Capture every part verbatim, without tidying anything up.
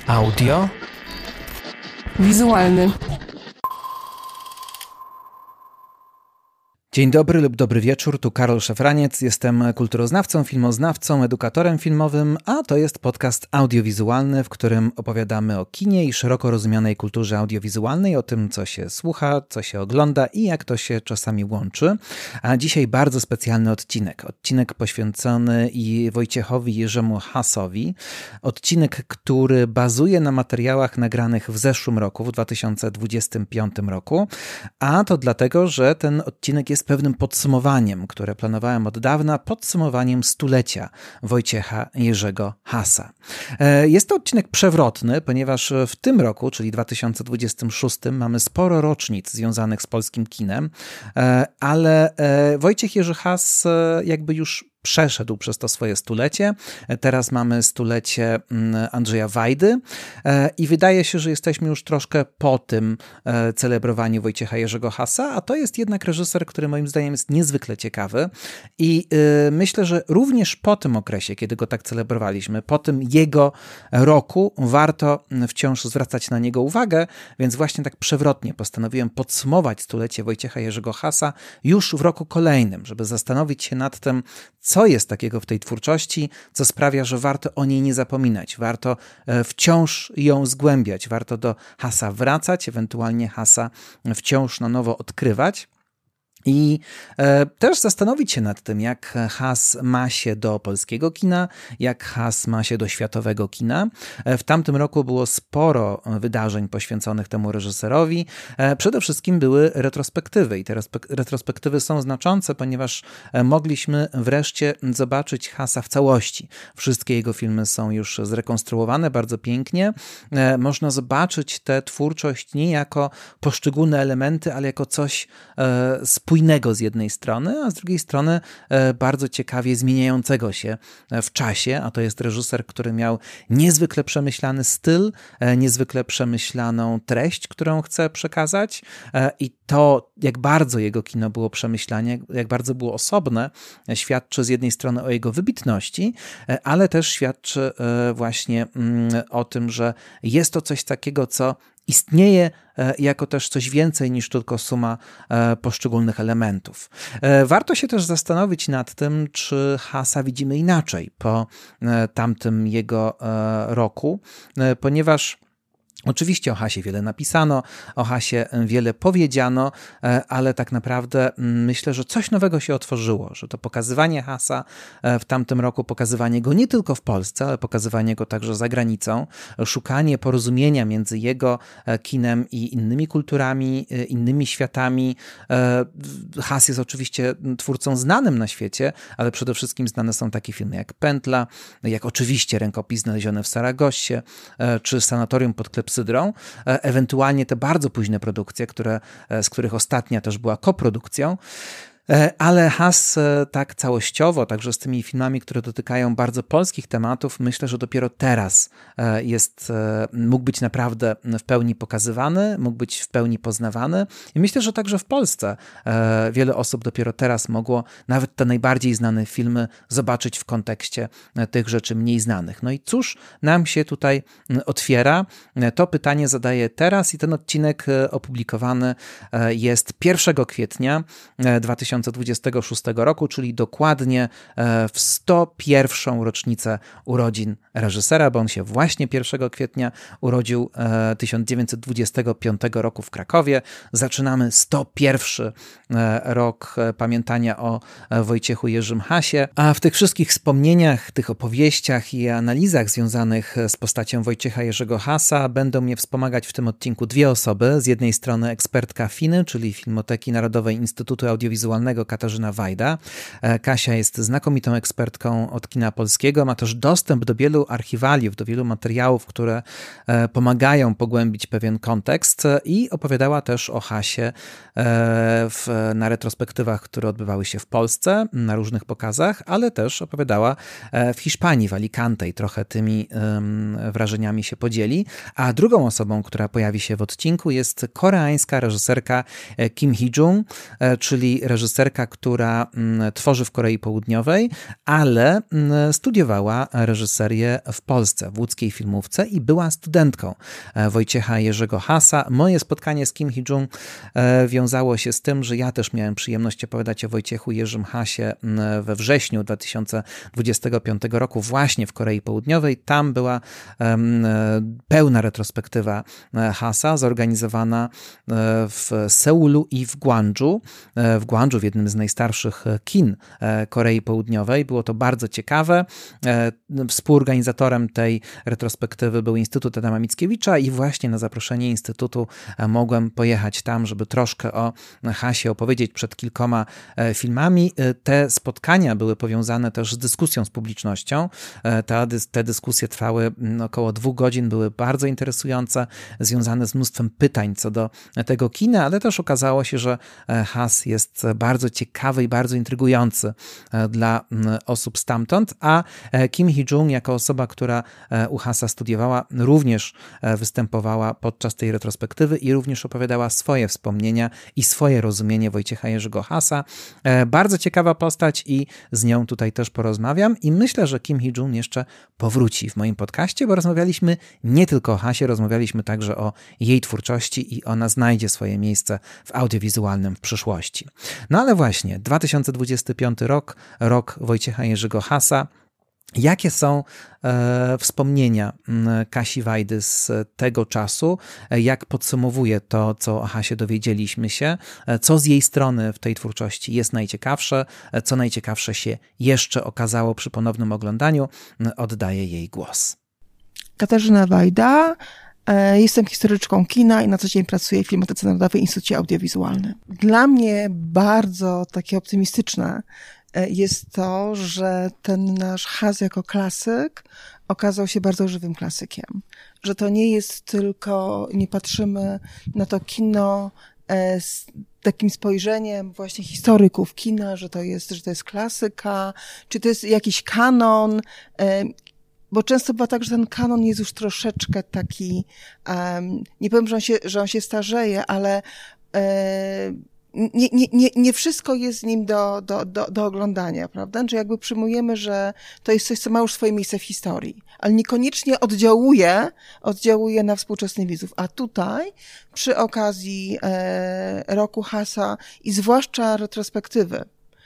Audio wizualny. Dzień dobry lub dobry wieczór, tu Karol Szafraniec, jestem kulturoznawcą, filmoznawcą, edukatorem filmowym, a to jest podcast audiowizualny, w którym opowiadamy o kinie i szeroko rozumianej kulturze audiowizualnej, o tym, co się słucha, co się ogląda i jak to się czasami łączy. A dzisiaj bardzo specjalny odcinek, odcinek poświęcony i Wojciechowi Jerzemu Hasowi, odcinek, który bazuje na materiałach nagranych w zeszłym roku, w dwa tysiące dwudziestym piątym roku, a to dlatego, że ten odcinek jest pewnym podsumowaniem, które planowałem od dawna, podsumowaniem stulecia Wojciecha Jerzego Hasa. Jest to odcinek przewrotny, ponieważ w tym roku, czyli dwa tysiące dwudziestym szóstym, mamy sporo rocznic związanych z polskim kinem, ale Wojciech Jerzy Has jakby już przeszedł przez to swoje stulecie. Teraz mamy stulecie Andrzeja Wajdy i wydaje się, że jesteśmy już troszkę po tym celebrowaniu Wojciecha Jerzego Hasa, a to jest jednak reżyser, który moim zdaniem jest niezwykle ciekawy i myślę, że również po tym okresie, kiedy go tak celebrowaliśmy, po tym jego roku, warto wciąż zwracać na niego uwagę, więc właśnie tak przewrotnie postanowiłem podsumować stulecie Wojciecha Jerzego Hasa już w roku kolejnym, żeby zastanowić się nad tym, co jest takiego w tej twórczości, co sprawia, że warto o niej nie zapominać, warto wciąż ją zgłębiać, warto do Hasa wracać, ewentualnie Hasa wciąż na nowo odkrywać. I e, też zastanowić się nad tym, jak Has ma się do polskiego kina, jak Has ma się do światowego kina. E, w tamtym roku było sporo wydarzeń poświęconych temu reżyserowi. E, przede wszystkim były retrospektywy i te retrospektywy są znaczące, ponieważ mogliśmy wreszcie zobaczyć Hasa w całości. Wszystkie jego filmy są już zrekonstruowane bardzo pięknie. E, można zobaczyć tę twórczość nie jako poszczególne elementy, ale jako coś e, spójnego z jednej strony, a z drugiej strony bardzo ciekawie zmieniającego się w czasie, a to jest reżyser, który miał niezwykle przemyślany styl, niezwykle przemyślaną treść, którą chce przekazać i to, jak bardzo jego kino było przemyślane, jak bardzo było osobne, świadczy z jednej strony o jego wybitności, ale też świadczy właśnie o tym, że jest to coś takiego, co istnieje jako też coś więcej niż tylko suma poszczególnych elementów. Warto się też zastanowić nad tym, czy Hasa widzimy inaczej po tamtym jego roku, ponieważ oczywiście o Hasie wiele napisano, o Hasie wiele powiedziano, ale tak naprawdę myślę, że coś nowego się otworzyło, że to pokazywanie Hasa w tamtym roku, pokazywanie go nie tylko w Polsce, ale pokazywanie go także za granicą, szukanie porozumienia między jego kinem i innymi kulturami, innymi światami. Has jest oczywiście twórcą znanym na świecie, ale przede wszystkim znane są takie filmy jak Pętla, jak oczywiście Rękopis znaleziony w Saragossie, czy Sanatorium pod Klepsydrą, ewentualnie te bardzo późne produkcje, które, z których ostatnia też była koprodukcją. Ale Has tak całościowo, także z tymi filmami, które dotykają bardzo polskich tematów, myślę, że dopiero teraz jest, mógł być naprawdę w pełni pokazywany, mógł być w pełni poznawany i myślę, że także w Polsce wiele osób dopiero teraz mogło nawet te najbardziej znane filmy zobaczyć w kontekście tych rzeczy mniej znanych. No i cóż nam się tutaj otwiera? To pytanie zadaję teraz i ten odcinek opublikowany jest pierwszego kwietnia dwa tysiące dwudziestego szóstego roku, czyli dokładnie w sto pierwszą rocznicę urodzin reżysera, bo on się właśnie pierwszego kwietnia urodził tysiąc dziewięćset dwudziestego piątego roku w Krakowie. Zaczynamy sto pierwszy rok pamiętania o Wojciechu Jerzym Hasie, a w tych wszystkich wspomnieniach, tych opowieściach i analizach związanych z postacią Wojciecha Jerzego Hasa będą mnie wspomagać w tym odcinku dwie osoby. Z jednej strony ekspertka Finy, czyli Filmoteki Narodowej Instytutu Audiowizualnego Katarzyna Wajda. Kasia jest znakomitą ekspertką od kina polskiego, ma też dostęp do wielu archiwaliów, do wielu materiałów, które pomagają pogłębić pewien kontekst i opowiadała też o Hasie w, na retrospektywach, które odbywały się w Polsce, na różnych pokazach, ale też opowiadała w Hiszpanii, w Alicante i trochę tymi wrażeniami się podzieli. A drugą osobą, która pojawi się w odcinku, jest koreańska reżyserka Kim Hee-jung, czyli reżyserka reżyserka, która tworzy w Korei Południowej, ale studiowała reżyserię w Polsce, w łódzkiej filmówce i była studentką Wojciecha Jerzego Hasa. Moje spotkanie z Kim Hee-jung wiązało się z tym, że ja też miałem przyjemność opowiadać o Wojciechu Jerzym Hasie we wrześniu dwa tysiące dwudziestego piątego roku właśnie w Korei Południowej. Tam była pełna retrospektywa Hasa, zorganizowana w Seulu i w Gwangju. W Gwangju, w jednym z najstarszych kin Korei Południowej. Było to bardzo ciekawe. Współorganizatorem tej retrospektywy był Instytut Adama Mickiewicza i właśnie na zaproszenie Instytutu mogłem pojechać tam, żeby troszkę o Hasie opowiedzieć przed kilkoma filmami. Te spotkania były powiązane też z dyskusją z publicznością. Te, te dyskusje trwały około dwóch godzin, były bardzo interesujące, związane z mnóstwem pytań co do tego kina, ale też okazało się, że Has jest bardzo ciekawy i bardzo intrygujący dla osób stamtąd, a Kim Hee-jung jako osoba, która u Hasa studiowała, również występowała podczas tej retrospektywy i również opowiadała swoje wspomnienia i swoje rozumienie Wojciecha Jerzego Hasa. Bardzo ciekawa postać i z nią tutaj też porozmawiam i myślę, że Kim Hee-jung jeszcze powróci w moim podcaście, bo rozmawialiśmy nie tylko o Hasie, rozmawialiśmy także o jej twórczości i ona znajdzie swoje miejsce w audiowizualnym w przyszłości. No ale właśnie, dwa tysiące dwudziesty piąty rok, rok Wojciecha Jerzego Hasa. Jakie są e, wspomnienia Kasi Wajdy z tego czasu? Jak podsumowuje to, co o Hasie dowiedzieliśmy się? Co z jej strony w tej twórczości jest najciekawsze? Co najciekawsze się jeszcze okazało przy ponownym oglądaniu? Oddaję jej głos. Katarzyna Wajda. Jestem historyczką kina i na co dzień pracuję w Filmotece Narodowej Instytucie Audiowizualnym. Dla mnie bardzo takie optymistyczne jest to, że ten nasz Has jako klasyk okazał się bardzo żywym klasykiem. Że to nie jest tylko, nie patrzymy na to kino z takim spojrzeniem właśnie historyków kina, że to jest, że to jest klasyka, czy to jest jakiś kanon, bo często bywa tak, że ten kanon jest już troszeczkę taki, um, nie powiem, że on się, że on się starzeje, ale um, Nie, nie, nie, nie wszystko jest z nim do, do, do, do oglądania, prawda? Że jakby przyjmujemy, że to jest coś, co ma już swoje miejsce w historii, ale niekoniecznie oddziałuje, oddziałuje na współczesnych widzów. A tutaj, przy okazji e, roku Hasa i zwłaszcza retrospektywy,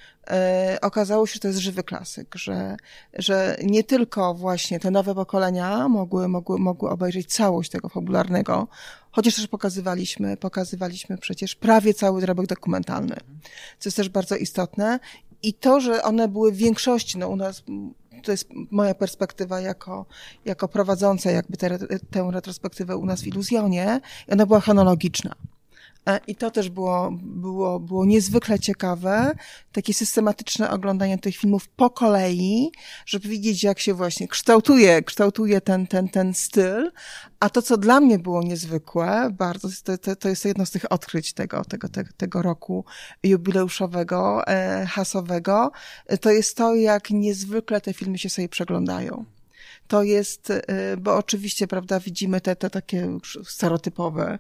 E, okazało się, że to jest żywy klasyk, że, że nie tylko właśnie te nowe pokolenia mogły, mogły, mogły obejrzeć całość tego fabularnego, chociaż też pokazywaliśmy, pokazywaliśmy przecież prawie cały dorobek dokumentalny, co jest też bardzo istotne. I to, że one były w większości, no u nas, to jest moja perspektywa jako, jako prowadząca jakby tę tę retrospektywę u nas w Iluzjonie, i ona była chronologiczna. I to też było, było, było niezwykle ciekawe, takie systematyczne oglądanie tych filmów po kolei, żeby widzieć, jak się właśnie kształtuje, kształtuje ten, ten, ten styl. A to, co dla mnie było niezwykłe, bardzo, to, to jest jedno z tych odkryć tego, tego, tego, tego roku jubileuszowego, e, hasowego, to jest to, jak niezwykle te filmy się sobie przeglądają. To jest, bo oczywiście, prawda, widzimy te, te takie stereotypowe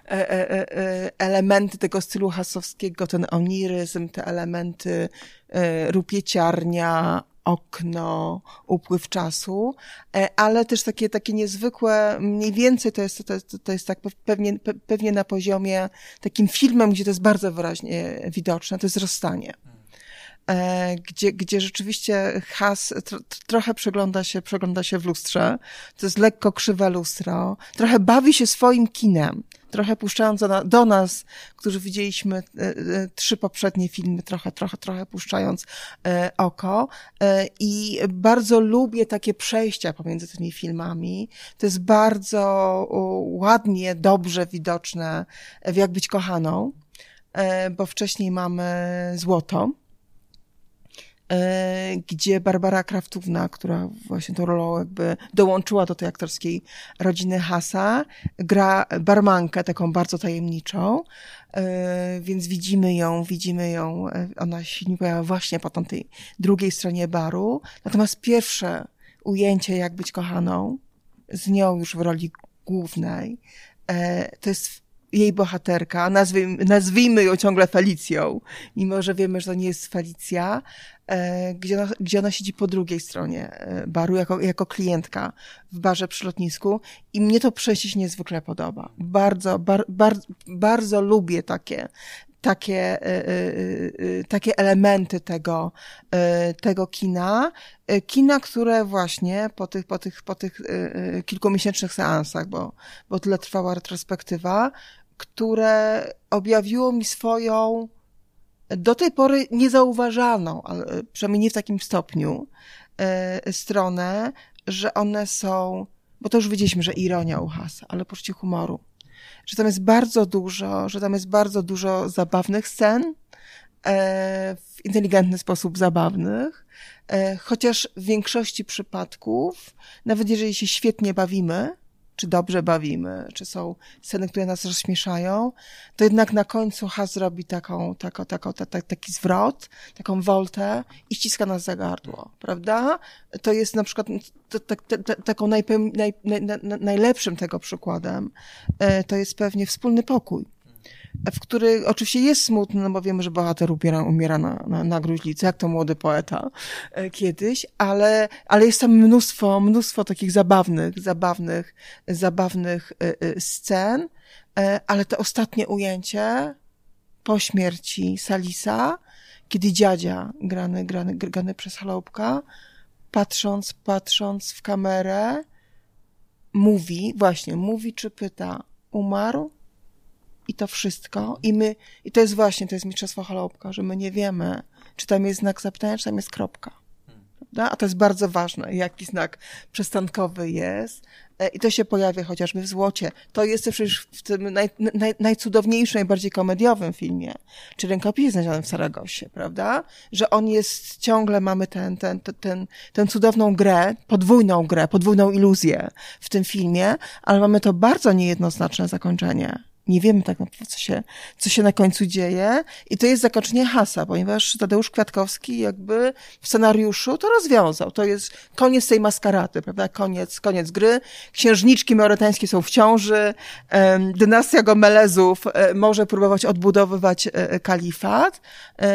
elementy tego stylu hasowskiego, ten oniryzm, te elementy rupieciarnia, okno, upływ czasu, ale też takie, takie niezwykłe, mniej więcej to jest, to jest, to jest tak pewnie, pewnie na poziomie takim filmem, gdzie to jest bardzo wyraźnie widoczne, to jest rozstanie. Gdzie, gdzie rzeczywiście Has tro, trochę przegląda się, przegląda się w lustrze. To jest lekko krzywe lustro. Trochę bawi się swoim kinem. Trochę puszczając do, do nas, którzy widzieliśmy e, e, trzy poprzednie filmy, trochę, trochę, trochę puszczając e, oko. E, I bardzo lubię takie przejścia pomiędzy tymi filmami. To jest bardzo o, ładnie, dobrze widoczne w Jak być kochaną, e, bo wcześniej mamy Złoto, gdzie Barbara Kraftówna, która właśnie tą rolą jakby dołączyła do tej aktorskiej rodziny Hasa, gra barmankę taką bardzo tajemniczą, więc widzimy ją, widzimy ją, ona się nie pojawia właśnie po tamtej drugiej stronie baru. Natomiast pierwsze ujęcie Jak być kochaną, z nią już w roli głównej, to jest jej bohaterka, nazwijmy, nazwijmy ją ciągle Felicją, mimo że wiemy, że to nie jest Felicja, e, gdzie, ona, gdzie ona siedzi po drugiej stronie baru, jako, jako klientka w barze przy lotnisku i mnie to przejście się niezwykle podoba. Bardzo, bar, bar, bardzo lubię takie takie, y, y, y, takie elementy tego, y, tego kina. Y, kina, które właśnie po tych, po tych, po tych y, y, kilkumiesięcznych seansach, bo, bo tyle trwała retrospektywa, które objawiło mi swoją do tej pory niezauważaną, ale przynajmniej nie w takim stopniu, y, stronę, że one są, bo to już wiedzieliśmy, że ironia u Hasa, ale poczucie humoru. Że tam jest bardzo dużo, że tam jest bardzo dużo zabawnych scen, e, w inteligentny sposób zabawnych, e, chociaż w większości przypadków, nawet jeżeli się świetnie bawimy, czy dobrze bawimy, czy są sceny, które nas rozśmieszają, to jednak na końcu Has robi taką, taką, taką, ta, ta, taki zwrot, taką woltę i ściska nas za gardło, prawda? To jest na przykład to, to, to, to, taką najpeł, naj, naj, naj, najlepszym tego przykładem, e, to jest pewnie Wspólny pokój, w który oczywiście jest smutny, no bo wiemy, że bohater umiera, umiera na, na, na gruźlicy, jak to młody poeta e, kiedyś, ale, ale jest tam mnóstwo, mnóstwo takich zabawnych, zabawnych, zabawnych e, e, scen, e, ale to ostatnie ujęcie po śmierci Salisa, kiedy dziadzia, grany, grany, grany przez Chaloupka, patrząc, patrząc w kamerę, mówi, właśnie, mówi czy pyta, umarł? I to wszystko. I my, i to jest właśnie, to jest mistrzostwo Chaloupka, że my nie wiemy, czy tam jest znak zapytania, czy tam jest kropka. Prawda? A to jest bardzo ważne, jaki znak przystankowy jest. I to się pojawia chociażby w Złocie. To jest przecież w tym naj, naj, najcudowniejszym, najbardziej komediowym filmie, czy Rękopisie znalezionym w Saragosie, prawda? Że on jest, ciągle mamy ten, ten, ten, ten, tę cudowną grę, podwójną grę, podwójną iluzję w tym filmie, ale mamy to bardzo niejednoznaczne zakończenie. Nie wiemy tak naprawdę, co się, co się na końcu dzieje. I to jest zakończenie Hasa, ponieważ Tadeusz Kwiatkowski jakby w scenariuszu to rozwiązał. To jest koniec tej maskarady, prawda? Koniec, koniec gry. Księżniczki mauretańskie są w ciąży. Um, dynastia Gomelezów um, może próbować odbudowywać um, kalifat. Um,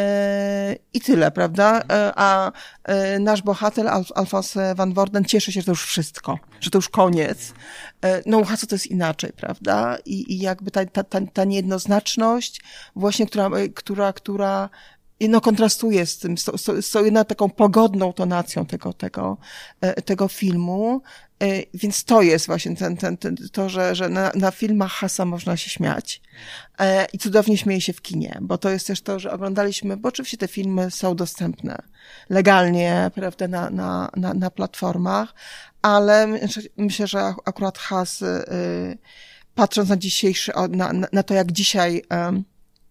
I tyle, prawda? Um, a um, nasz bohater, Alf, Alfons van Worden, cieszy się, że to już wszystko. Że to już koniec. Um, no u Hasa to jest inaczej, prawda? I, i jakby ta Ta, ta, ta niejednoznaczność właśnie, która, która, która no, kontrastuje z tym, z, z, z tą taką pogodną tonacją tego, tego, tego filmu. Więc to jest właśnie ten, ten, ten, to, że, że na, na filmach Hasa można się śmiać. I cudownie śmieje się w kinie, bo to jest też to, że oglądaliśmy, bo oczywiście te filmy są dostępne legalnie, prawda, na, na, na, na platformach, ale myślę, że akurat Has, yy, patrząc na dzisiejszy, na, na to, jak dzisiaj um,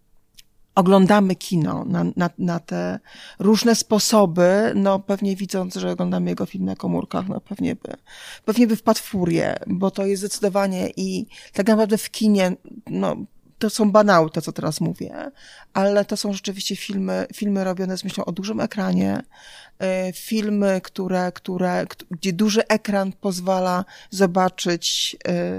oglądamy kino, na, na, na te różne sposoby, no pewnie widząc, że oglądamy jego film na komórkach, no pewnie by, pewnie by wpadł w furię, bo to jest zdecydowanie i tak naprawdę w kinie, no to są banały, to co teraz mówię, ale to są rzeczywiście filmy, filmy robione z myślą o dużym ekranie, filmy, które, które, gdzie duży ekran pozwala zobaczyć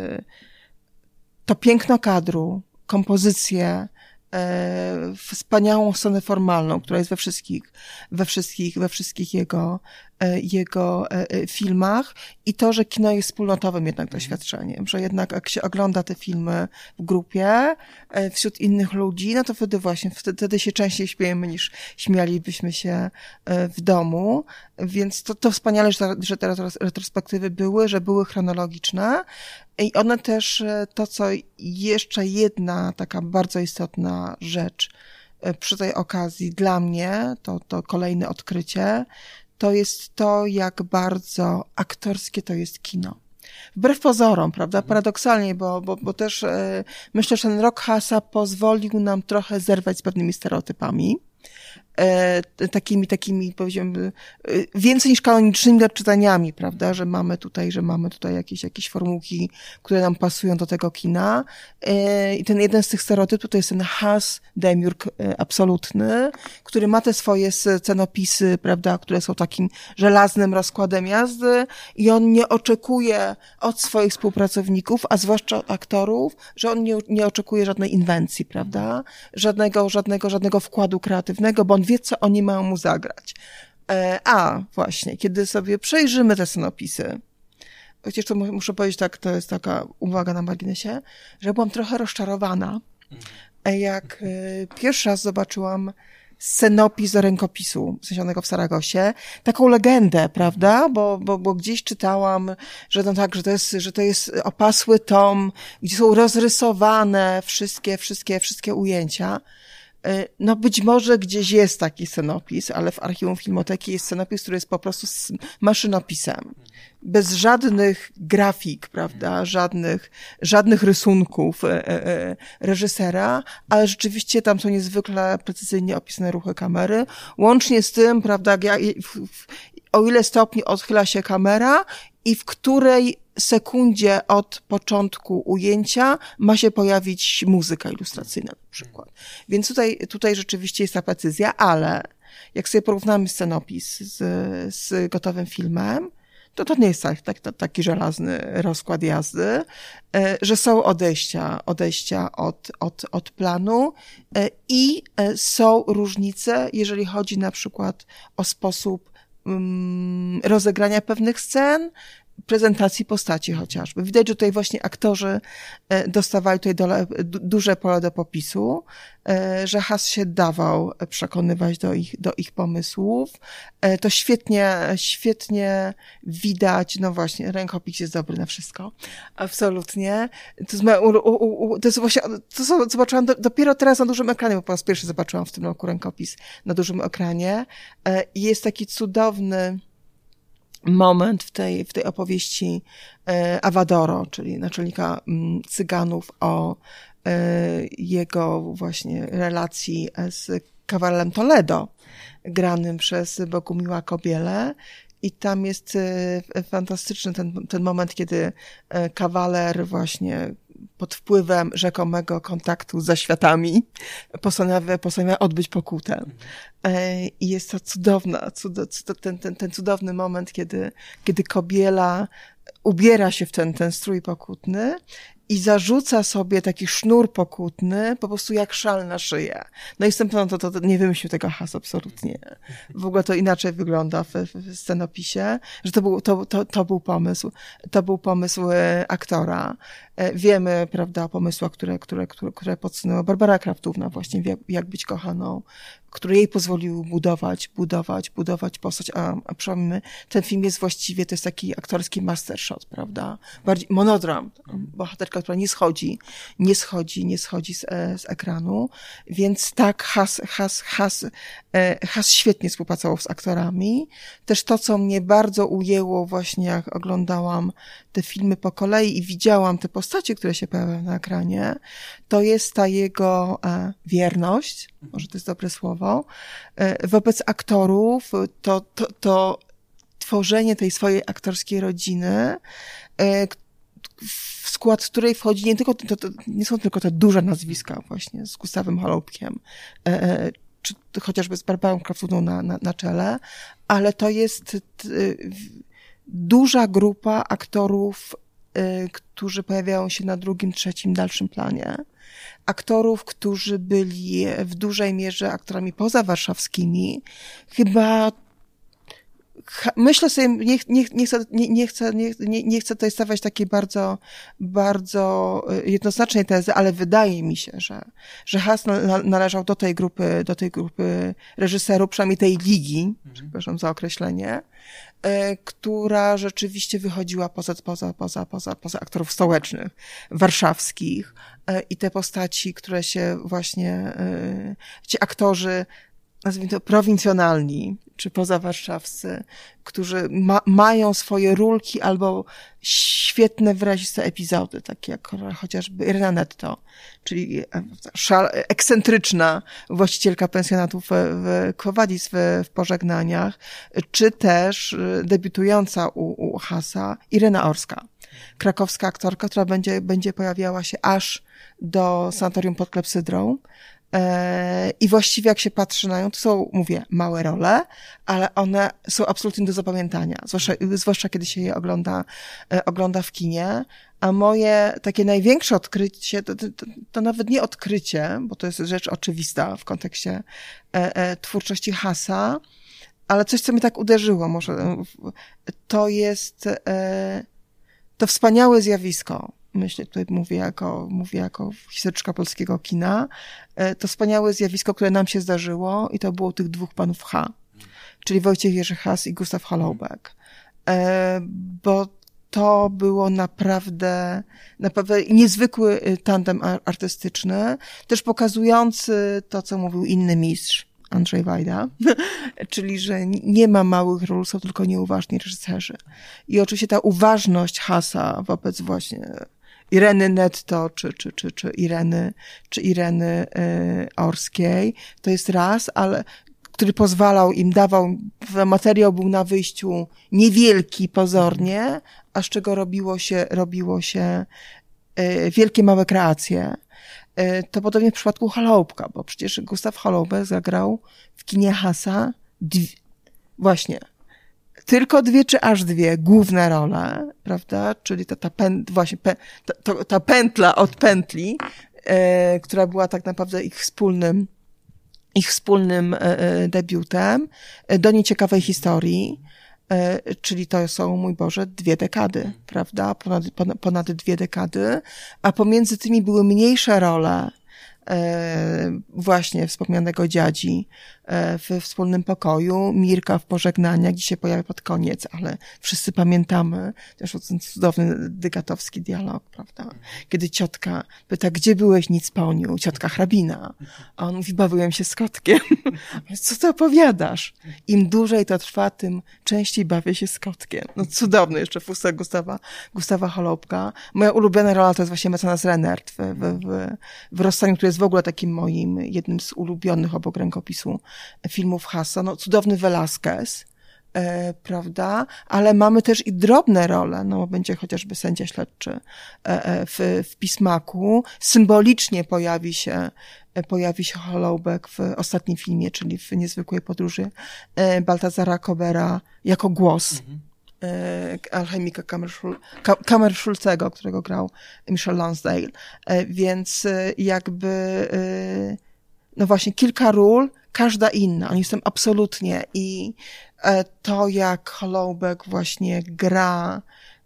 to piękno kadru, kompozycję, e, wspaniałą scenę formalną, która jest we wszystkich, we wszystkich, we wszystkich jego, e, jego e, filmach i to, że kino jest wspólnotowym jednak doświadczeniem, że jednak jak się ogląda te filmy w grupie, e, wśród innych ludzi, no to wtedy właśnie, wtedy się częściej śmiejemy niż śmialibyśmy się e, w domu, więc to, to wspaniale, że, że te retrospektywy były, że były chronologiczne. I one też, to co jeszcze jedna taka bardzo istotna rzecz przy tej okazji dla mnie, to, to kolejne odkrycie, to jest to, jak bardzo aktorskie to jest kino. Wbrew pozorom, prawda, paradoksalnie, bo, bo, bo też e, myślę, że ten rok Hasa pozwolił nam trochę zerwać z pewnymi stereotypami, e, takimi, takimi, powiedziałbym, więcej niż kanonicznymi odczytaniami, prawda, że mamy tutaj, że mamy tutaj jakieś, jakieś formułki, które nam pasują do tego kina. E, I ten jeden z tych stereotypów to jest ten has, demiurg e, absolutny, który ma te swoje scenopisy, prawda, które są takim żelaznym rozkładem jazdy i on nie oczekuje od swoich współpracowników, a zwłaszcza od aktorów, że on nie, nie oczekuje żadnej inwencji, prawda, żadnego, żadnego, żadnego wkładu kreatywnego, bo on wie, co oni mają mu zagrać. E, a właśnie, kiedy sobie przejrzymy te scenopisy, chociaż to muszę powiedzieć tak, to jest taka uwaga na marginesie, że byłam trochę rozczarowana, jak e, pierwszy raz zobaczyłam scenopis do rękopisu znalezionego w Saragosie, taką legendę, prawda, bo, bo, bo gdzieś czytałam, że no tak, że to jest, że to jest opasły tom, gdzie są rozrysowane wszystkie, wszystkie, wszystkie ujęcia. No być może gdzieś jest taki scenopis, ale w archiwum Filmoteki jest scenopis, który jest po prostu maszynopisem. Bez żadnych grafik, prawda, żadnych, żadnych rysunków e, e, reżysera, ale rzeczywiście tam są niezwykle precyzyjnie opisane ruchy kamery, łącznie z tym, prawda, o ile stopni odchyla się kamera i w której sekundzie od początku ujęcia ma się pojawić muzyka ilustracyjna na przykład. Więc tutaj, tutaj rzeczywiście jest ta precyzja, ale jak sobie porównamy scenopis z, z gotowym filmem, to to nie jest tak, tak, taki żelazny rozkład jazdy, że są odejścia, odejścia od, od, od planu i są różnice, jeżeli chodzi na przykład o sposób um, rozegrania pewnych scen, prezentacji postaci chociażby. Widać, że tutaj właśnie aktorzy dostawali tutaj dole, duże pole do popisu, że Has się dawał przekonywać do ich, do ich pomysłów. To świetnie, świetnie widać, no właśnie, rękopis jest dobry na wszystko. Absolutnie. To jest, u, u, u, to jest właśnie, to zobaczyłam do, dopiero teraz na dużym ekranie, bo po raz pierwszy zobaczyłam w tym roku rękopis na dużym ekranie. I jest taki cudowny moment w tej, w tej opowieści e, Avadoro, czyli naczelnika m, Cyganów, o e, jego właśnie relacji z kawalem Toledo, granym przez Bogumiła Kobielę. I tam jest e, fantastyczny ten, ten moment, kiedy e, kawaler właśnie pod wpływem rzekomego kontaktu ze światami postanawia, postanawia odbyć pokutę. I jest to cudowna, cud, ten, ten, ten cudowny moment, kiedy, kiedy Kobiela ubiera się w ten, ten strój pokutny i zarzuca sobie taki sznur pokutny, po prostu jak szal na szyję. No i jestem pewna, to, to, to nie wymyślił tego Has absolutnie. W ogóle to inaczej wygląda w, w scenopisie, że to był, to, to, to był pomysł, to był pomysł aktora. Wiemy, prawda, o pomysłach, które, które, które, które podsunęła Barbara Kraftówna właśnie, jak, jak być kochaną, które jej pozwoliły budować, budować, budować postać, a, a przypomnijmy, ten film jest właściwie, to jest taki aktorski mastershot, prawda? Bardziej monodram, bohaterka, która nie schodzi, nie schodzi, nie schodzi z, z ekranu, więc tak, Has, Has, Has, Has świetnie współpracował z aktorami. Też to, co mnie bardzo ujęło właśnie, jak oglądałam te filmy po kolei i widziałam te postacie, które się pojawiają na ekranie, to jest ta jego e, wierność, może to jest dobre słowo, e, wobec aktorów, to, to, to tworzenie tej swojej aktorskiej rodziny, e, w skład której wchodzi nie tylko, to, to nie są tylko te duże nazwiska właśnie z Gustawem Holubkiem, e, czy chociażby z Barbarą Kraftówną na, na, na czele, ale to jest t, duża grupa aktorów, y, którzy pojawiają się na drugim, trzecim, dalszym planie. Aktorów, którzy byli w dużej mierze aktorami pozawarszawskimi. Chyba myślę sobie, nie, nie, nie, chcę, nie, nie, chcę, nie, nie, nie chcę tutaj stawiać takiej bardzo, bardzo jednoznacznej tezy, ale wydaje mi się, że, że Has należał do tej grupy, do tej grupy reżyserów, przynajmniej tej ligi, mhm. przepraszam za określenie, która rzeczywiście wychodziła poza, poza, poza, poza, poza aktorów stołecznych, warszawskich i te postaci, które się właśnie, ci aktorzy, nazwijmy to, prowincjonalni, czy pozawarszawscy, którzy ma, mają swoje rulki albo świetne, wyraziste epizody, takie jak chociażby Irena Netto, czyli szal, ekscentryczna właścicielka pensjonatu w, w Quo Vadis w, w Pożegnaniach, czy też debiutująca u, u Hasa Irena Orska, krakowska aktorka, która będzie, będzie pojawiała się aż do sanatorium pod klepsydrą. I właściwie jak się patrzy na nią, to są, mówię, małe role, ale one są absolutnie do zapamiętania, zwłaszcza, zwłaszcza kiedy się je ogląda, ogląda w kinie. A moje takie największe odkrycie, to, to, to nawet nie odkrycie, bo to jest rzecz oczywista w kontekście e, e, twórczości Hasa, ale coś, co mnie tak uderzyło, może to jest e, to wspaniałe zjawisko. Myślę, tutaj mówię jako, mówię jako historyczka polskiego kina, to wspaniałe zjawisko, które nam się zdarzyło i to było tych dwóch panów H, czyli Wojciech Jerzy Has i Gustaw Holoubek. Bo to było naprawdę, naprawdę niezwykły tandem artystyczny, też pokazujący to, co mówił inny mistrz, Andrzej Wajda, czyli że nie ma małych ról, są tylko nieuważni reżyserzy. I oczywiście ta uważność Hasa wobec właśnie Ireny Netto, czy, czy, czy, czy Ireny, czy Ireny y, Orskiej, to jest raz, ale który pozwalał im, dawał, materiał był na wyjściu niewielki pozornie, a z czego robiło się, robiło się y, wielkie, małe kreacje. Y, to podobnie w przypadku Holoubka, bo przecież Gustaw Holoubek zagrał w kinie Hasa dwie, właśnie tylko dwie czy aż dwie główne role, prawda? Czyli ta, ta, pę, właśnie pę, ta, ta, ta pętla od pętli, e, która była tak naprawdę ich wspólnym, ich wspólnym e, debiutem e, do nieciekawej historii, e, czyli to są, mój Boże, dwie dekady, prawda? Ponad, ponad, ponad dwie dekady, a pomiędzy tymi były mniejsze role, E, właśnie wspomnianego dziadzi e, w wspólnym pokoju, Mirka w Pożegnaniach, gdzie się pojawia pod koniec, ale wszyscy pamiętamy też ten cudowny dygatowski dialog, prawda? Kiedy ciotka pyta, gdzie byłeś, nic poniu, ciotka hrabina, a on mówi, bawiłem się z kotkiem. Co ty opowiadasz? Im dłużej to trwa, tym częściej bawię się z kotkiem. No cudowny jeszcze w ustach Gustawa, Gustawa Holoubka. Moja ulubiona rola to jest właśnie mecenas Renert w, w, w, w Rozstaniu, który jest w ogóle takim moim, jednym z ulubionych obok rękopisu filmów Hasa. No, cudowny Velasquez, e, prawda? Ale mamy też i drobne role, no będzie chociażby sędzia śledczy e, w, w Pismaku. Symbolicznie pojawi się, pojawi się Holoubek w ostatnim filmie, czyli w Niezwykłej podróży e, Baltazara Kobera jako głos. Mhm. alchemika Kammerschulzego, którego grał Michel Lonsdale. Więc jakby, no właśnie, kilka ról, każda inna. Oni są absolutnie i to, jak Holoubek właśnie gra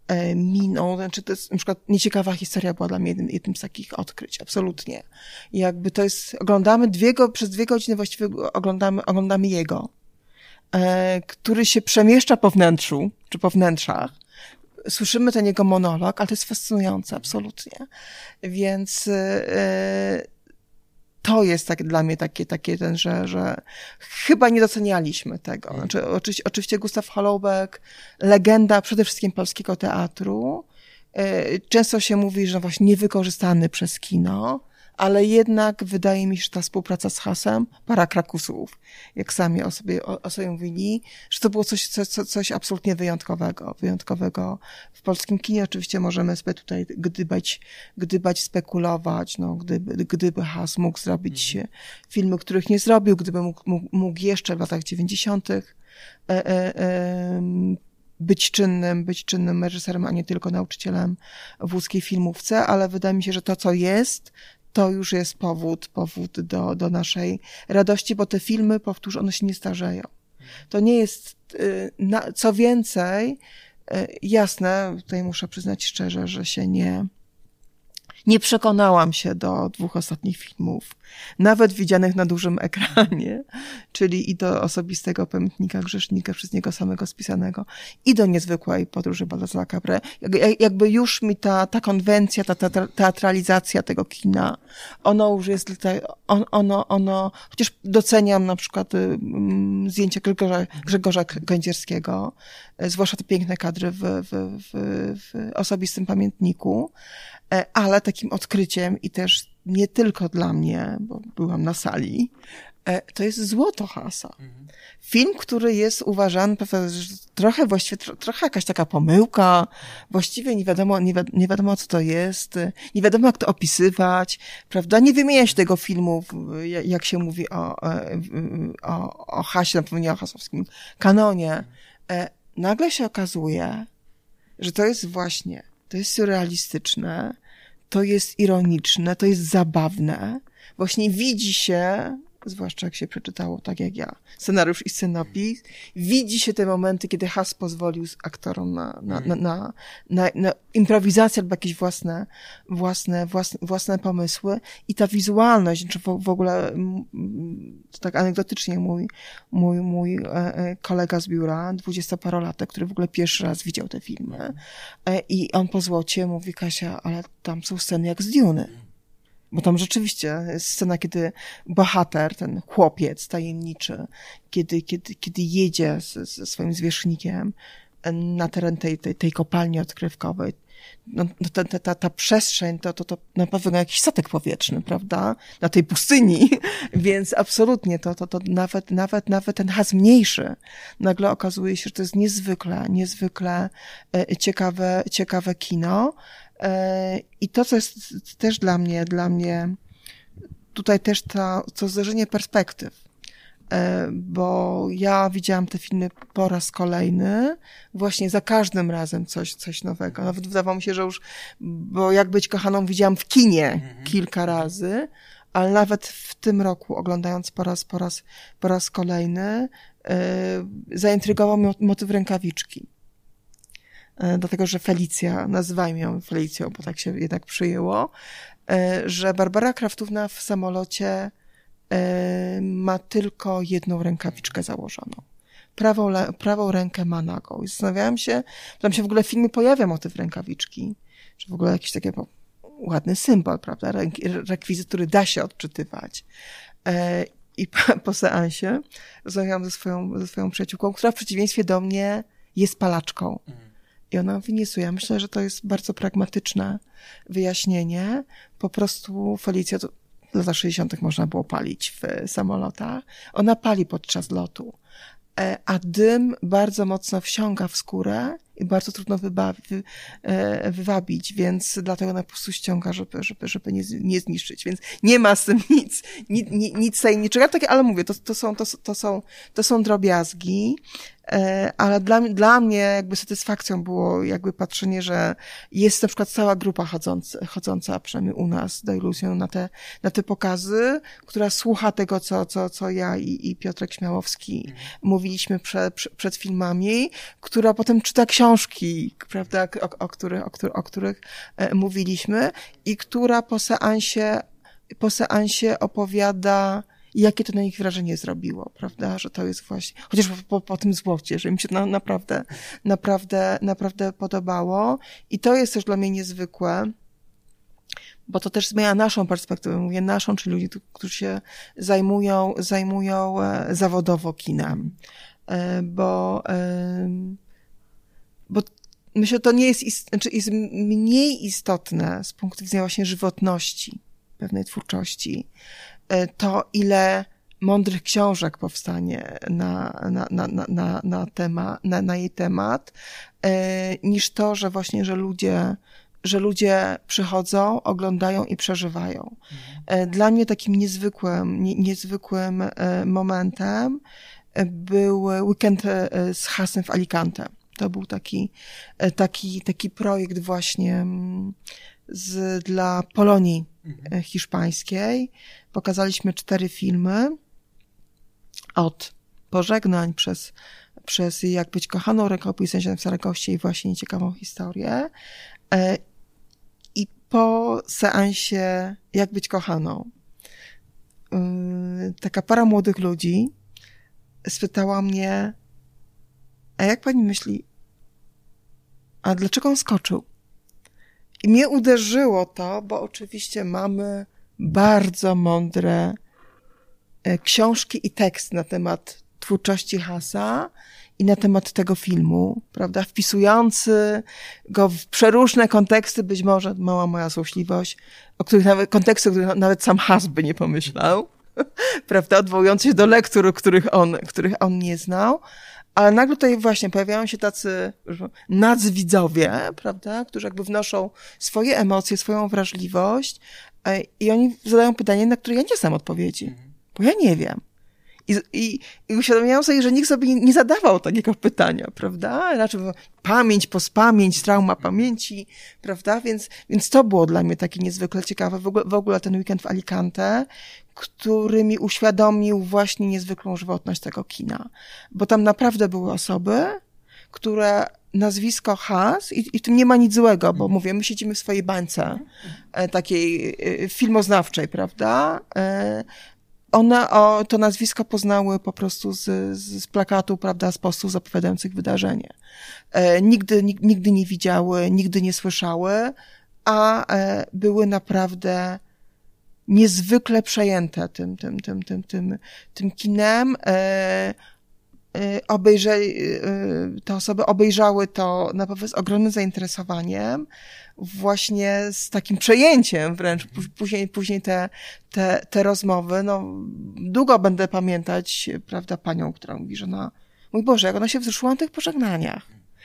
miną, znaczy to jest na przykład nieciekawa historia była dla mnie jednym, jednym z takich odkryć, absolutnie. I jakby to jest, oglądamy dwie, przez dwie godziny właściwie oglądamy, oglądamy jego, który się przemieszcza po wnętrzu, czy po wnętrzach. Słyszymy ten jego monolog, ale to jest fascynujące, absolutnie. Więc yy, to jest tak dla mnie takie, takie ten, że, że chyba nie docenialiśmy tego. Znaczy, oczywiście, oczywiście Gustaw Holoubek, legenda przede wszystkim polskiego teatru. Yy, często się mówi, że właśnie niewykorzystany przez kino, ale jednak wydaje mi się, że ta współpraca z Hasem, para krakusów, jak sami o sobie, o, o sobie mówili, że to było coś, coś, coś absolutnie wyjątkowego, wyjątkowego w polskim kinie. Oczywiście możemy sobie tutaj gdybać, gdybać, spekulować, no, gdyby, gdyby Has mógł zrobić mm. filmy, których nie zrobił, gdyby mógł, mógł jeszcze w latach dziewięćdziesiątych e, e, e, być czynnym, być czynnym reżyserem, a nie tylko nauczycielem w łódzkiej filmówce, ale wydaje mi się, że to, co jest, to już jest powód, powód do, do naszej radości, bo te filmy, powtórzę, one się nie starzeją. To nie jest, na, co więcej, jasne, tutaj muszę przyznać szczerze, że się nie, Nie przekonałam się do dwóch ostatnich filmów, nawet widzianych na dużym ekranie, czyli i do Osobistego pamiętnika grzesznika przez niego samego spisanego, i do Niezwykłej podróży Balthazara Cabré. Jakby już mi ta, ta konwencja, ta, ta teatralizacja tego kina, ono już jest, on, ono, ono, chociaż doceniam na przykład um, zdjęcia Grzegorza, Grzegorza Kędzierskiego, zwłaszcza te piękne kadry w, w, w, w Osobistym pamiętniku, ale takim odkryciem i też nie tylko dla mnie, bo byłam na sali, to jest Złoto Hasa. Mhm. Film, który jest uważany trochę właściwie, trochę jakaś taka pomyłka, właściwie nie wiadomo, nie, wi nie wiadomo co to jest, nie wiadomo jak to opisywać, prawda? Nie wymienia się tego filmu, jak się mówi o, o, o Hasie, na pewno nie o hasowskim kanonie. Nagle się okazuje, że to jest właśnie, to jest surrealistyczne, to jest ironiczne, to jest zabawne. Właśnie widzi się, zwłaszcza jak się przeczytało, tak jak ja, scenariusz i scenopis, widzi się te momenty, kiedy Has pozwolił aktorom na, na, na, na, na, na improwizację albo jakieś własne, własne, własne, własne pomysły. I ta wizualność, czy w, w ogóle, to tak anegdotycznie mój, mój, mój e, kolega z biura, dwudziestoparolatek, który w ogóle pierwszy raz widział te filmy, e, i on po Złocie mówi: Kasia, ale tam są sceny jak z Duny. Bo tam rzeczywiście jest scena, kiedy bohater, ten chłopiec tajemniczy, kiedy, kiedy, kiedy jedzie ze, ze swoim zwierzchnikiem na teren tej, tej, tej kopalni odkrywkowej. No, ta, ta, ta, ta przestrzeń to, to, to na pewno jakiś statek powietrzny, prawda? Na tej pustyni. Więc absolutnie to, to, to nawet, nawet, nawet ten Has mniejszy nagle okazuje się, że to jest niezwykle, niezwykle ciekawe, ciekawe kino. I to, co jest też dla mnie, dla mnie tutaj też to, to zderzenie perspektyw, bo ja widziałam te filmy po raz kolejny, właśnie za każdym razem coś, coś nowego. Nawet wydawało mi się, że już, bo Jak być kochaną widziałam w kinie kilka razy, ale nawet w tym roku, oglądając po raz, po raz, po raz kolejny, zaintrygował mnie motyw rękawiczki. Dlatego, że Felicja, nazywajmy ją Felicją, bo tak się jednak przyjęło, że Barbara Kraftówna w samolocie ma tylko jedną rękawiczkę założoną. Prawą, prawą rękę ma nagą. I zastanawiałam się, tam się w ogóle w filmie pojawia motyw rękawiczki, że w ogóle jakiś taki ładny symbol, prawda, rekwizyt, który da się odczytywać. I po, po seansie rozmawiałam ze swoją, ze swoją przyjaciółką, która w przeciwieństwie do mnie jest palaczką. I ona mówi: nie, ja myślę, że to jest bardzo pragmatyczne wyjaśnienie. Po prostu Felicja, to w latach sześćdziesiątych można było palić w samolotach. Ona pali podczas lotu, a dym bardzo mocno wsiąga w skórę i bardzo trudno wybawi, wywabić, więc dlatego ona po prostu ściąga, żeby, żeby, żeby nie, nie zniszczyć. Więc nie ma z tym nic, nic, nic tajemniczego, ale mówię, to, to, są, to, to, są, to są drobiazgi, ale dla, dla mnie jakby satysfakcją było jakby patrzenie, że jest na przykład cała grupa chodząca, chodząca przynajmniej u nas do Iluzją na te, na te pokazy, która słucha tego, co, co, co ja i, i Piotrek Śmiałowski mm. mówiliśmy prze, prze, przed filmami, która potem czyta książki, prawda, o, o, których, o, których, o których mówiliśmy, i która po seansie, po seansie opowiada, jakie to na nich wrażenie zrobiło, prawda, że to jest właśnie, chociaż po, po, po tym Złocie, że im się na, naprawdę, naprawdę, naprawdę podobało. I to jest też dla mnie niezwykłe, bo to też zmienia naszą perspektywę, mówię naszą, czyli ludzi, którzy się zajmują, zajmują zawodowo kinem, bo, bo myślę, że to nie jest, ist, znaczy jest mniej istotne z punktu widzenia właśnie żywotności pewnej twórczości, to ile mądrych książek powstanie na, na, na, na, na, na, temat, na, na jej temat, niż to, że właśnie, że ludzie, że ludzie przychodzą, oglądają i przeżywają. Mhm. Dla mnie takim niezwykłym, nie, niezwykłym momentem był weekend z Hasem w Alicante. To był taki, taki, taki projekt właśnie z, dla Polonii mhm. hiszpańskiej. Pokazaliśmy cztery filmy od Pożegnań przez, przez Jak być kochaną, Rękopis Sędzią w Saragoście i właśnie Nieciekawą historię. I po seansie Jak być kochaną taka para młodych ludzi spytała mnie, a jak pani myśli, a dlaczego on skoczył? I mnie uderzyło to, bo oczywiście mamy bardzo mądre książki i tekst na temat twórczości Hasa i na temat tego filmu, prawda, wpisujący go w przeróżne konteksty, być może mała moja złośliwość, o których nawet, konteksty, o których nawet sam Has by nie pomyślał, prawda, odwołujący się do lektur, których on, których on nie znał, ale nagle tutaj właśnie pojawiają się tacy nadzwidzowie, prawda, którzy jakby wnoszą swoje emocje, swoją wrażliwość i oni zadają pytanie, na które ja nie znam odpowiedzi, bo ja nie wiem. I, i, i uświadomiłam sobie, że nikt sobie nie zadawał takiego pytania, prawda? Raczej pamięć, pospamięć, trauma pamięci, prawda? Więc, więc to było dla mnie takie niezwykle ciekawe. W ogóle, w ogóle ten weekend w Alicante, który mi uświadomił właśnie niezwykłą żywotność tego kina. Bo tam naprawdę były osoby, które nazwisko Has, i, i w tym nie ma nic złego, bo mówię, my siedzimy w swojej bańce e, takiej e, filmoznawczej, prawda? E, One o, to nazwisko poznały po prostu z, z, z plakatu, prawda, z postów zapowiadających wydarzenie. E, nigdy, nig, nigdy nie widziały, nigdy nie słyszały, a e, były naprawdę niezwykle przejęte tym, tym, tym, tym, tym, tym kinem. E, e, obejrzeli, e, te osoby obejrzały to na pewno z ogromnym zainteresowaniem, właśnie z takim przejęciem wręcz. Później, później te, te, te rozmowy, no, długo będę pamiętać, prawda, panią, która mówi, że no, mój Boże, jak ona się wzruszyła na tych pożegnaniach.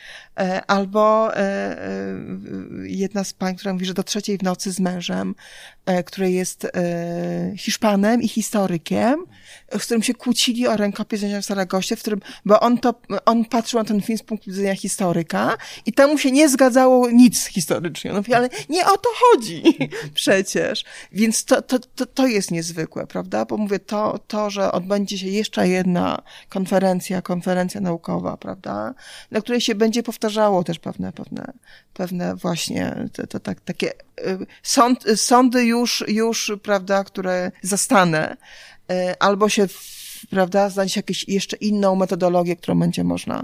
Albo jedna z pań, która mówi, że do trzeciej w nocy z mężem, który jest Hiszpanem i historykiem, z którym się kłócili o rękopis w Saragosie, w którym, bo on to, on patrzył na ten film z punktu widzenia historyka i temu się nie zgadzało nic historycznie. On mówi, ale nie o to chodzi przecież. Więc to, to, to, to jest niezwykłe, prawda? Bo mówię, to, to, że odbędzie się jeszcze jedna konferencja, konferencja naukowa, prawda? Na której się będzie powtarzało też pewne, pewne, pewne właśnie to, to, tak, takie sąd, sądy już, już, prawda, które zastanę, albo się, prawda, znaleźć jakąś jeszcze inną metodologię, którą będzie można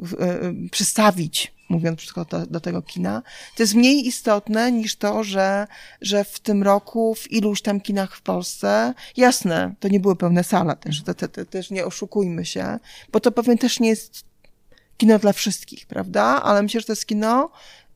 przystawić, mówiąc przykład do, do tego kina. To jest mniej istotne niż to, że, że w tym roku w iluś tam kinach w Polsce, jasne, to nie były pełne sale też, to, to, to, też nie oszukujmy się, bo to pewnie też nie jest kino dla wszystkich, prawda? Ale myślę, że to jest kino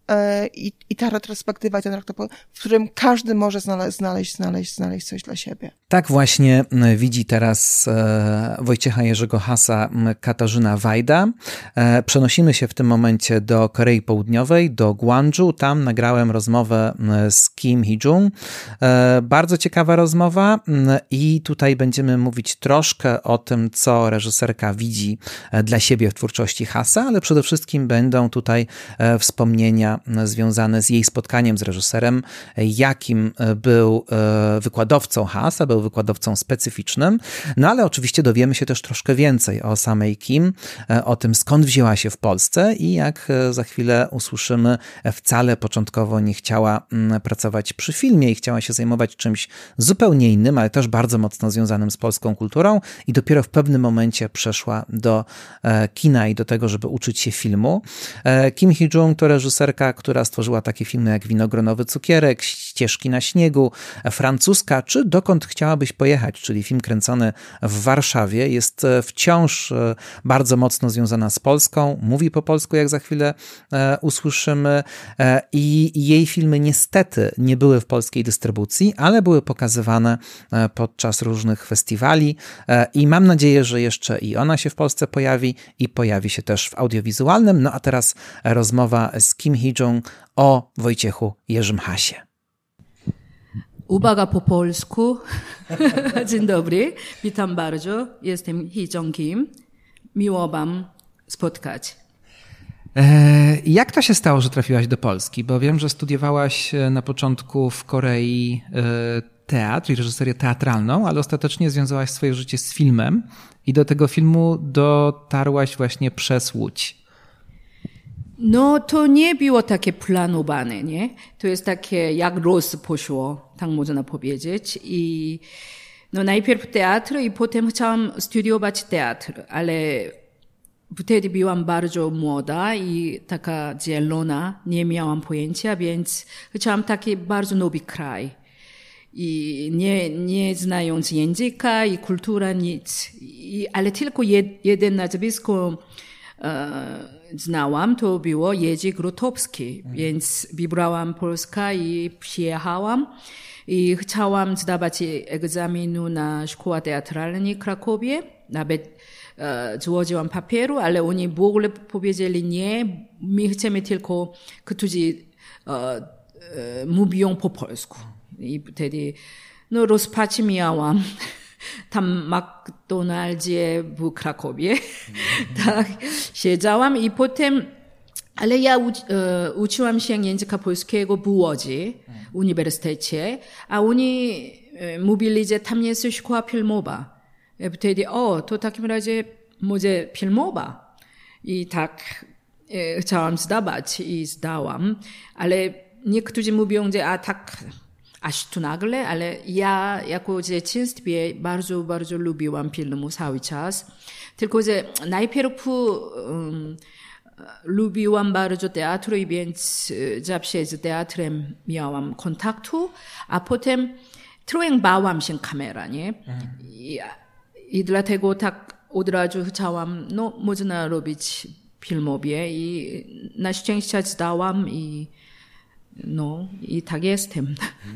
i, i ta retrospektywa, ten rok, w którym każdy może znaleźć, znaleźć, znaleźć, znaleźć coś dla siebie. Tak właśnie widzi teraz Wojciecha Jerzego Hasa Katarzyna Wajda. Przenosimy się w tym momencie do Korei Południowej, do Gwangju. Tam nagrałem rozmowę z Kim Hee-jung. Bardzo ciekawa rozmowa i tutaj będziemy mówić troszkę o tym, co reżyserka widzi dla siebie w twórczości Hasa, ale przede wszystkim będą tutaj wspomnienia związane z jej spotkaniem z reżyserem, jakim był wykładowcą Hasa, był wykładowcą specyficznym, no ale oczywiście dowiemy się też troszkę więcej o samej Kim, o tym, skąd wzięła się w Polsce i jak za chwilę usłyszymy, wcale początkowo nie chciała pracować przy filmie i chciała się zajmować czymś zupełnie innym, ale też bardzo mocno związanym z polską kulturą i dopiero w pewnym momencie przeszła do kina i do tego, żeby uczyć się filmu. Kim Hee-jung to reżyserka, która stworzyła takie filmy jak Winogronowy cukierek, Ścieżki na śniegu, Francuska, czy Dokąd chciałabyś pojechać, czyli film kręcony w Warszawie. Jest wciąż bardzo mocno związana z Polską, mówi po polsku, jak za chwilę usłyszymy, i jej filmy niestety nie były w polskiej dystrybucji, ale były pokazywane podczas różnych festiwali i mam nadzieję, że jeszcze i ona się w Polsce pojawi i pojawi się też w audiowizualnym. No a teraz rozmowa z Kim Hee-jung o Wojciechu Jerzym Hasie. Uwaga po polsku. Dzień dobry, witam bardzo. Jestem Hee-jung Kim. Miło wam spotkać. Jak to się stało, że trafiłaś do Polski? Bo wiem, że studiowałaś na początku w Korei teatr i reżyserię teatralną, ale ostatecznie związałaś swoje życie z filmem i do tego filmu dotarłaś właśnie przez Łódź. No to nie było takie planowane, nie? To jest takie jak los poszło, tak można powiedzieć. I no najpierw teatr i potem chciałam studiować teatr, ale wtedy byłam bardzo młoda i taka zielona, nie miałam pojęcia, więc chciałam taki bardzo nowy kraj. I nie, nie znając języka i kultura, nic. I, ale tylko jed, jeden nazwisko e, znałam, to było Jerzy Grotowski, mm. więc wybrałam Polskę i przyjechałam i chciałam zdawać egzaminu na szkołę teatralną w Krakowie. Nawet e, złożyłam papieru, ale oni w ogóle powiedzieli nie, my chcemy tylko, którzy e, e, mówią po polsku. I wtedy no rozpaczy miałam. Tam McDonaldzie w Krakowie. tak, siedziałam i potem, ale ja u, e, uczyłam się języka polskiego w Łodzi, uniwersytecie, a oni e, mówili, że tam jest szkoła filmowa. I wtedy, o, to w takim razie może filmowa. I tak e, chciałam zdawać i zdałam, ale niektórzy mówią, że a tak aż tu nagle, ale ja jako w dzieciństwie bardzo, bardzo lubiłam filmu cały czas. Tylko, że najpierw um, lubiłam bardzo teatr, więc zawsze z teatrem miałam kontaktu, a potem trochę bałam się kamera, nie? I, i dlatego tak od razu chciałam, no, można robić filmowie i na szczęście zdałam i no i tak jestem.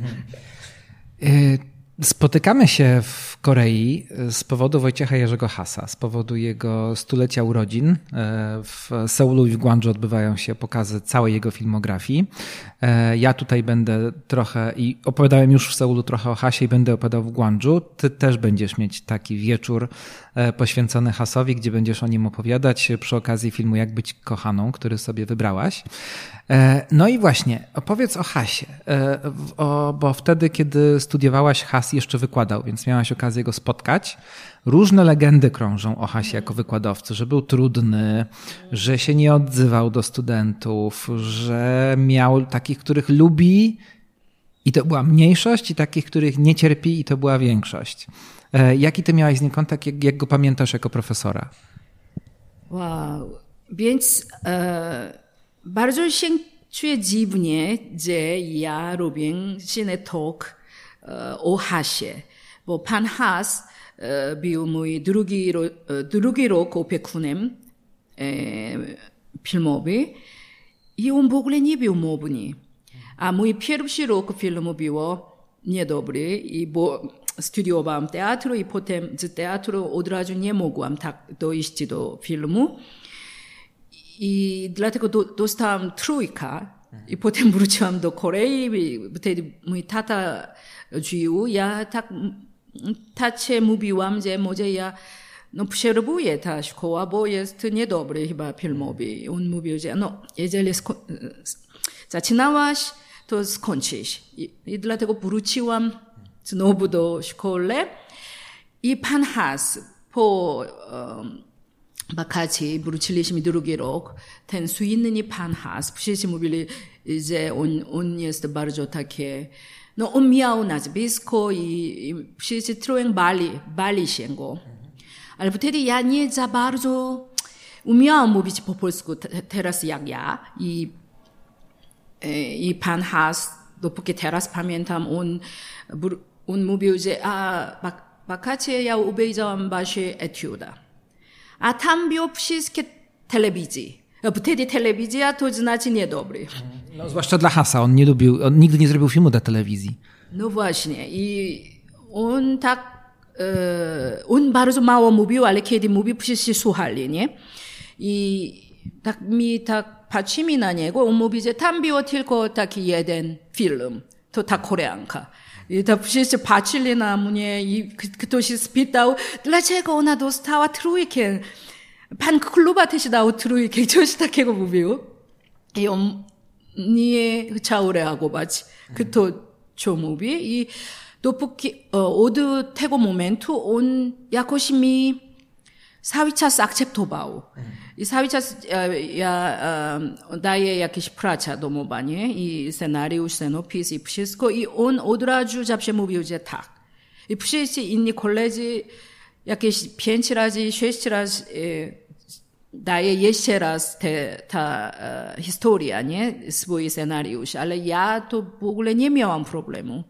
Spotykamy się w Korei z powodu Wojciecha Jerzego Hasa, z powodu jego stulecia urodzin. W Seulu i w Gwangju odbywają się pokazy całej jego filmografii. Ja tutaj będę trochę i opowiadałem już w Seulu trochę o Hasie i będę opowiadał w Gwangju. Ty też będziesz mieć taki wieczór poświęcony Hasowi, gdzie będziesz o nim opowiadać przy okazji filmu Jak być kochaną, który sobie wybrałaś. No i właśnie, opowiedz o Hasie, bo wtedy, kiedy studiowałaś, Has jeszcze wykładał, więc miałaś okazję go spotkać. Różne legendy krążą o Hasie jako wykładowcy, że był trudny, że się nie odzywał do studentów, że miał takich, których lubi i to była mniejszość i takich, których nie cierpi i to była większość. Jaki ty miałaś z nim kontakt, jak, jak go pamiętasz jako profesora? Wow, więc e, bardzo się czuję dziwnie, że ja robię Cine Talk e, o Hasie, bo pan Has e, był mój drugi, ro, e, drugi rok opiekunem e, filmowy i on w ogóle nie był mowny. A mój pierwszy rok filmu było niedobry i bo studiowałam teatr i potem z teatru od razu nie mogłam tak dojść do filmu. I dlatego do, dostałam trójka i potem wróciłam do Korei. Wtedy mój tata żył. Ja tak tacie mówiłam, że może ja no, przerwuję ta szkoła, bo jest niedobry chyba filmowy. On mówił, że no, jeżeli sko- zaczynałaś, to skończysz. I, i dlatego wróciłam znowu do szkoły. I pan Has po um, wakacji wróciliśmy drugi rok. Ten słynny pan Has, wszyscy mówili, że on, on jest bardzo takie, no on miał nazwisko i, i wszyscy trochę bali, bali się go. Ale wtedy ja nie za bardzo umiałam mówić po polsku teraz jak ja. I, i pan Has, dopóki teraz pamiętam, on, on mówił, że a, wakacje ja obejrzałam wasze etiuda. A tam było wszystkie telewizji. Wtedy telewizja to znaczy niedobry. No, zwłaszcza dla Hasa. On nie lubił, on nigdy nie zrobił filmu dla telewizji. No właśnie. I on tak, e, on bardzo mało mówił, ale kiedy mówił, wszyscy słuchali, nie? I tak mi tak patrzymy na niego, on mówi, że tam było tylko taki jeden film. To ta Koreanka. I tak wszyscy patrzyli na mnie i ktoś spytał, dlaczego ona dostała trójkę? Pan Kluba też dał trójkę, coś takiego mówił. I on nie chciał reagować. Kto co mówi. I dopóki od tego momentu on jakoś mi cały czas akceptował. I cały czas ja daję jakieś praca domowa, nie? I scenariusz, scenopis i wszystko. I on od razu zawsze mówił, że tak. I wszyscy inni koledzy jakieś pięć razy, sześć razy daje jeszcze raz te, ta uh, historia, nie? Swój scenariusz. Ale ja to w ogóle nie miałam problemu.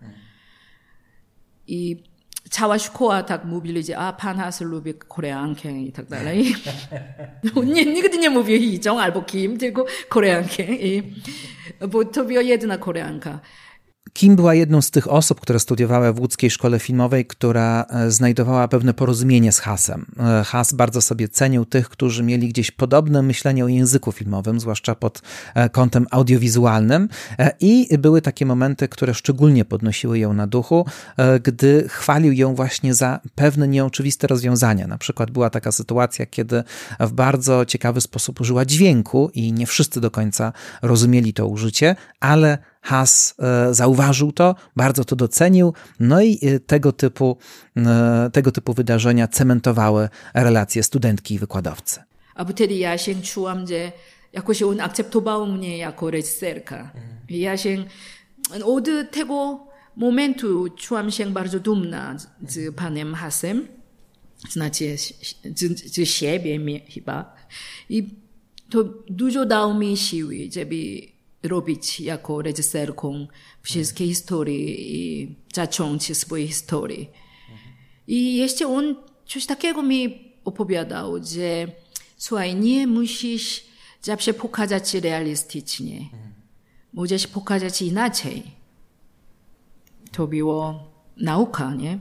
I cała szkoła tak mówili, że a, pan Hass lubi koreankę i tak dalej. nie, nigdy nie mówił Hee-jung albo Kim, tylko koreankę. I, bo to była jedyna koreanka. Kim była jedną z tych osób, które studiowały w łódzkiej szkole filmowej, która znajdowała pewne porozumienie z Hassem. Hass bardzo sobie cenił tych, którzy mieli gdzieś podobne myślenie o języku filmowym, zwłaszcza pod kątem audiowizualnym, i były takie momenty, które szczególnie podnosiły ją na duchu, gdy chwalił ją właśnie za pewne nieoczywiste rozwiązania. Na przykład była taka sytuacja, kiedy w bardzo ciekawy sposób użyła dźwięku i nie wszyscy do końca rozumieli to użycie, ale Hass e, zauważył to, bardzo to docenił, no i e, tego typu, e, tego typu wydarzenia cementowały relacje studentki i wykładowcy. A wtedy ja się czułam, że jakoś on akceptował mnie jako reżyserka. Ja się od tego momentu czułam się bardzo dumna z panem Hassem, znaczy z, z siebie chyba. I to dużo dało mi siły, żeby robić jako reżyserką wszystkie historie i zacząć swoje historie. I jeszcze on coś takiego mi opowiadał, że słuchaj, nie musisz zawsze pokazać realistycznie. Możesz pokazać inaczej. To było nauka, nie?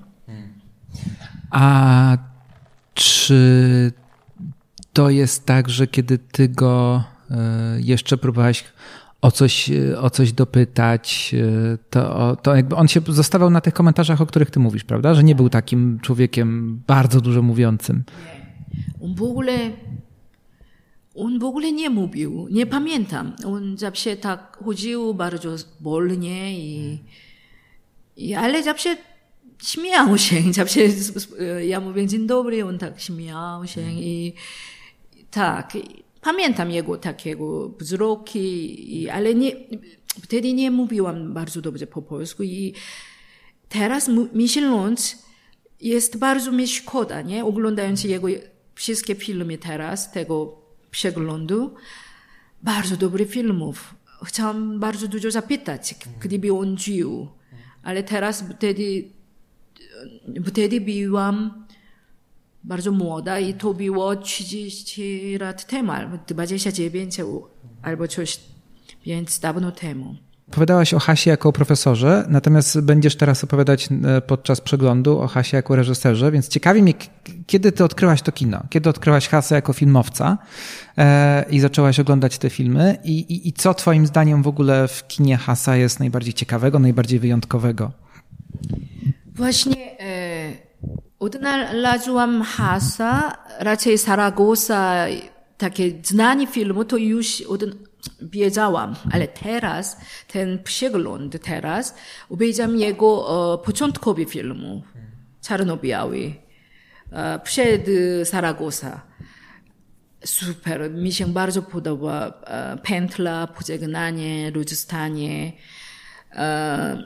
A czy to jest tak, że kiedy ty go jeszcze próbowałeś o coś, o coś dopytać, to, to jakby on się zostawał na tych komentarzach, o których ty mówisz, prawda? Że nie był takim człowiekiem bardzo dużo mówiącym. Nie. On w ogóle, on w ogóle nie mówił. Nie pamiętam. On zawsze tak chodził bardzo wolnie i, i ale zawsze śmiał się. Zawsze ja mówię dzień dobry, on tak śmiał się i tak. Pamiętam jego takiego wzroki, ale nie, wtedy nie mówiłam bardzo dobrze po polsku i teraz myśląc, jest bardzo mi szkoda, nie? Oglądając jego wszystkie filmy teraz, tego przeglądu, bardzo dobrych filmów. Chciałam bardzo dużo zapytać, gdyby on żył, ale teraz wtedy, wtedy byłam bardzo młoda i to było trzydzieści lat temu, albo dwadzieścia dziewięć albo coś, więc dawno temu. Opowiadałaś o Hassie jako o profesorze, natomiast będziesz teraz opowiadać podczas przeglądu o Hassie jako reżyserze, więc ciekawi mnie, kiedy ty odkryłaś to kino? Kiedy odkryłaś Hassa jako filmowca e, i zaczęłaś oglądać te filmy i, i, i co twoim zdaniem w ogóle w kinie Hassa jest najbardziej ciekawego, najbardziej wyjątkowego? Właśnie e, odnalazłam Hassa, raczej Zaragoza, takie znane filmy, to już od, wiedziałam, ale teraz, ten przegląd teraz, obejrzałam jego e, początkowy film, czarno-biały, e, przed Zaragoza. Super, mi się bardzo podoba. E, Pętla, Pożegnanie, Rozstanie. E,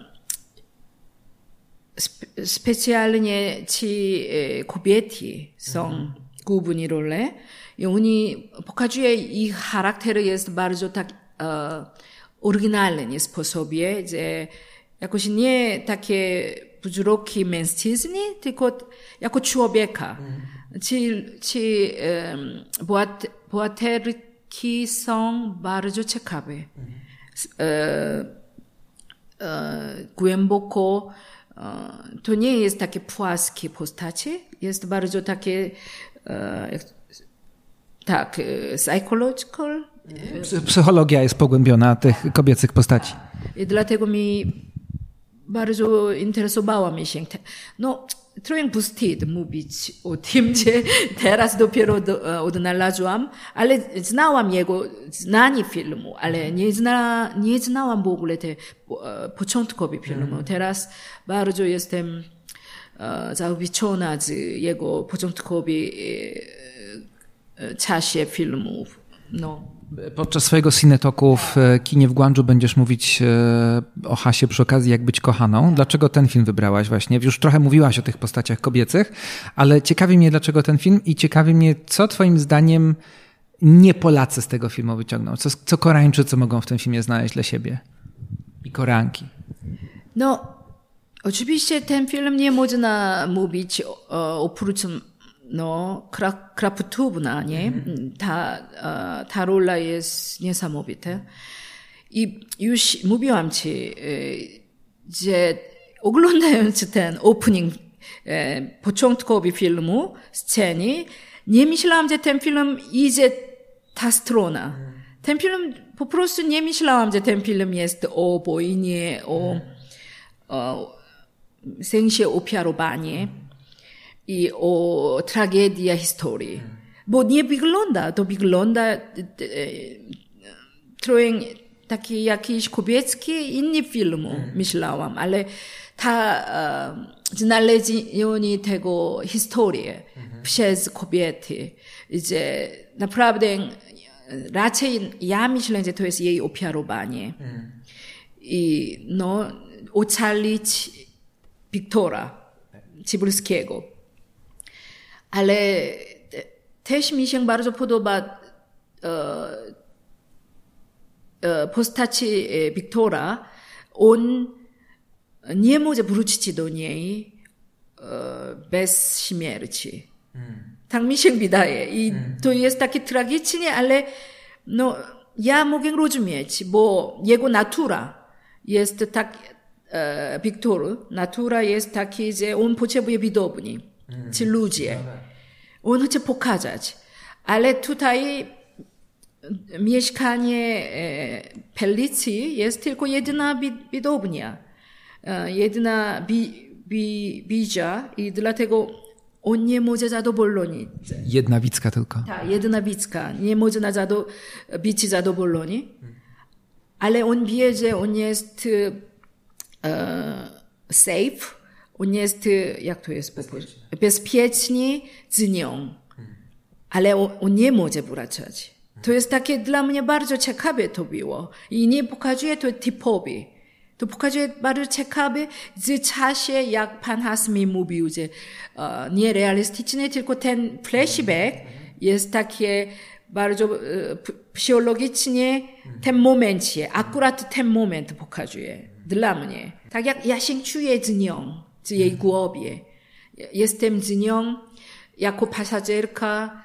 spe, specjalnie ci e, kobiety są mm. główne role. I oni pokazują, ich charakter jest bardzo tak e, oryginalny sposobie, że jakoś nie takie wzroki mężczyzny, tylko jako człowieka. Mm. Ci, ci e, bohat, bohaterki są bardzo ciekawe. Mm. E, e, głęboko, e, to nie jest takie płaskie postacie, jest bardzo takie e, tak, psychological. Psychologia jest pogłębiona tych kobiecych postaci. I dlatego mi bardzo interesowała mi się. No, trochę wstyd mówić o tym, że teraz dopiero do, odnalazłam, ale znałam jego znany filmu, ale nie, zna, nie znałam w ogóle te początkowe filmy. Teraz bardzo jestem uh, zaopieczona z jego początkowy czasie filmów. No. Podczas swojego Cinetalku w kinie w Gwangju będziesz mówić o Hasie przy okazji Jak być kochaną. Dlaczego ten film wybrałaś właśnie? Już trochę mówiłaś o tych postaciach kobiecych, ale ciekawi mnie, dlaczego ten film i ciekawi mnie, co twoim zdaniem nie Polacy z tego filmu wyciągną. Co, co Koreańczycy mogą w tym filmie znaleźć dla siebie? I Koreanki. No, oczywiście ten film nie można mówić oprócz no, Kraftwerkowna, nie? Ta, ta rola jest niesamowita. I już mówiłam ci, że oglądając ten opening, początkowy filmu, sceny, nie myślałam, że ten film idzie ta strona. Ten film, po prostu nie myślałam, że ten film jest o wojnie, o, o sensie ofiarowanie i o tragedia historii. Bo nie wygląda, to wygląda trochę taki jakiś kobiecki inny film, myślałam, ale ta znalezienie tego historii przez kobiety, idzie naprawdę raczej ja myślę, że to jest jej ofiarowanie. I no, ocalić Wiktora Cybulskiego. Ale też mi się bardzo podoba e, e, postaci Wiktora. On nie może wrócić do niej e, bez śmierci. Hmm. Tak mi się wydaje. I hmm. to jest takie tragiczne, ale no, ja mogę rozumieć, bo jego natura jest tak, e, Wiktor, natura jest taki, że on potrzebuje widowni, hmm. ci ludzie. On chce pokazać. Ale tutaj mieszkanie e, policji jest tylko jedyna widownia. E, jedyna bi, bi, widza i dlatego on nie może zadowolony. Jedna widzka tylko. Tak, jedna widzka. Nie może na zado, być zadowolony. Ale on wie, że on jest e, safe. On jest, jak to jest po polsku? Bezpieczny z nią. Ale on, on nie może wracać. To jest takie dla mnie bardzo ciekawe to było. I nie pokazuje to typowe. To pokazuje bardzo ciekawe w czasie, jak pan Hasmi mówił, że uh, nie realistyczne, tylko ten flashback jest takie bardzo uh, psychologicznie ten momencie, akurat ten moment pokazuje dla mnie. Tak jak ja się czuję z nią, z jej głowie. Jestem z nią jako pasażerka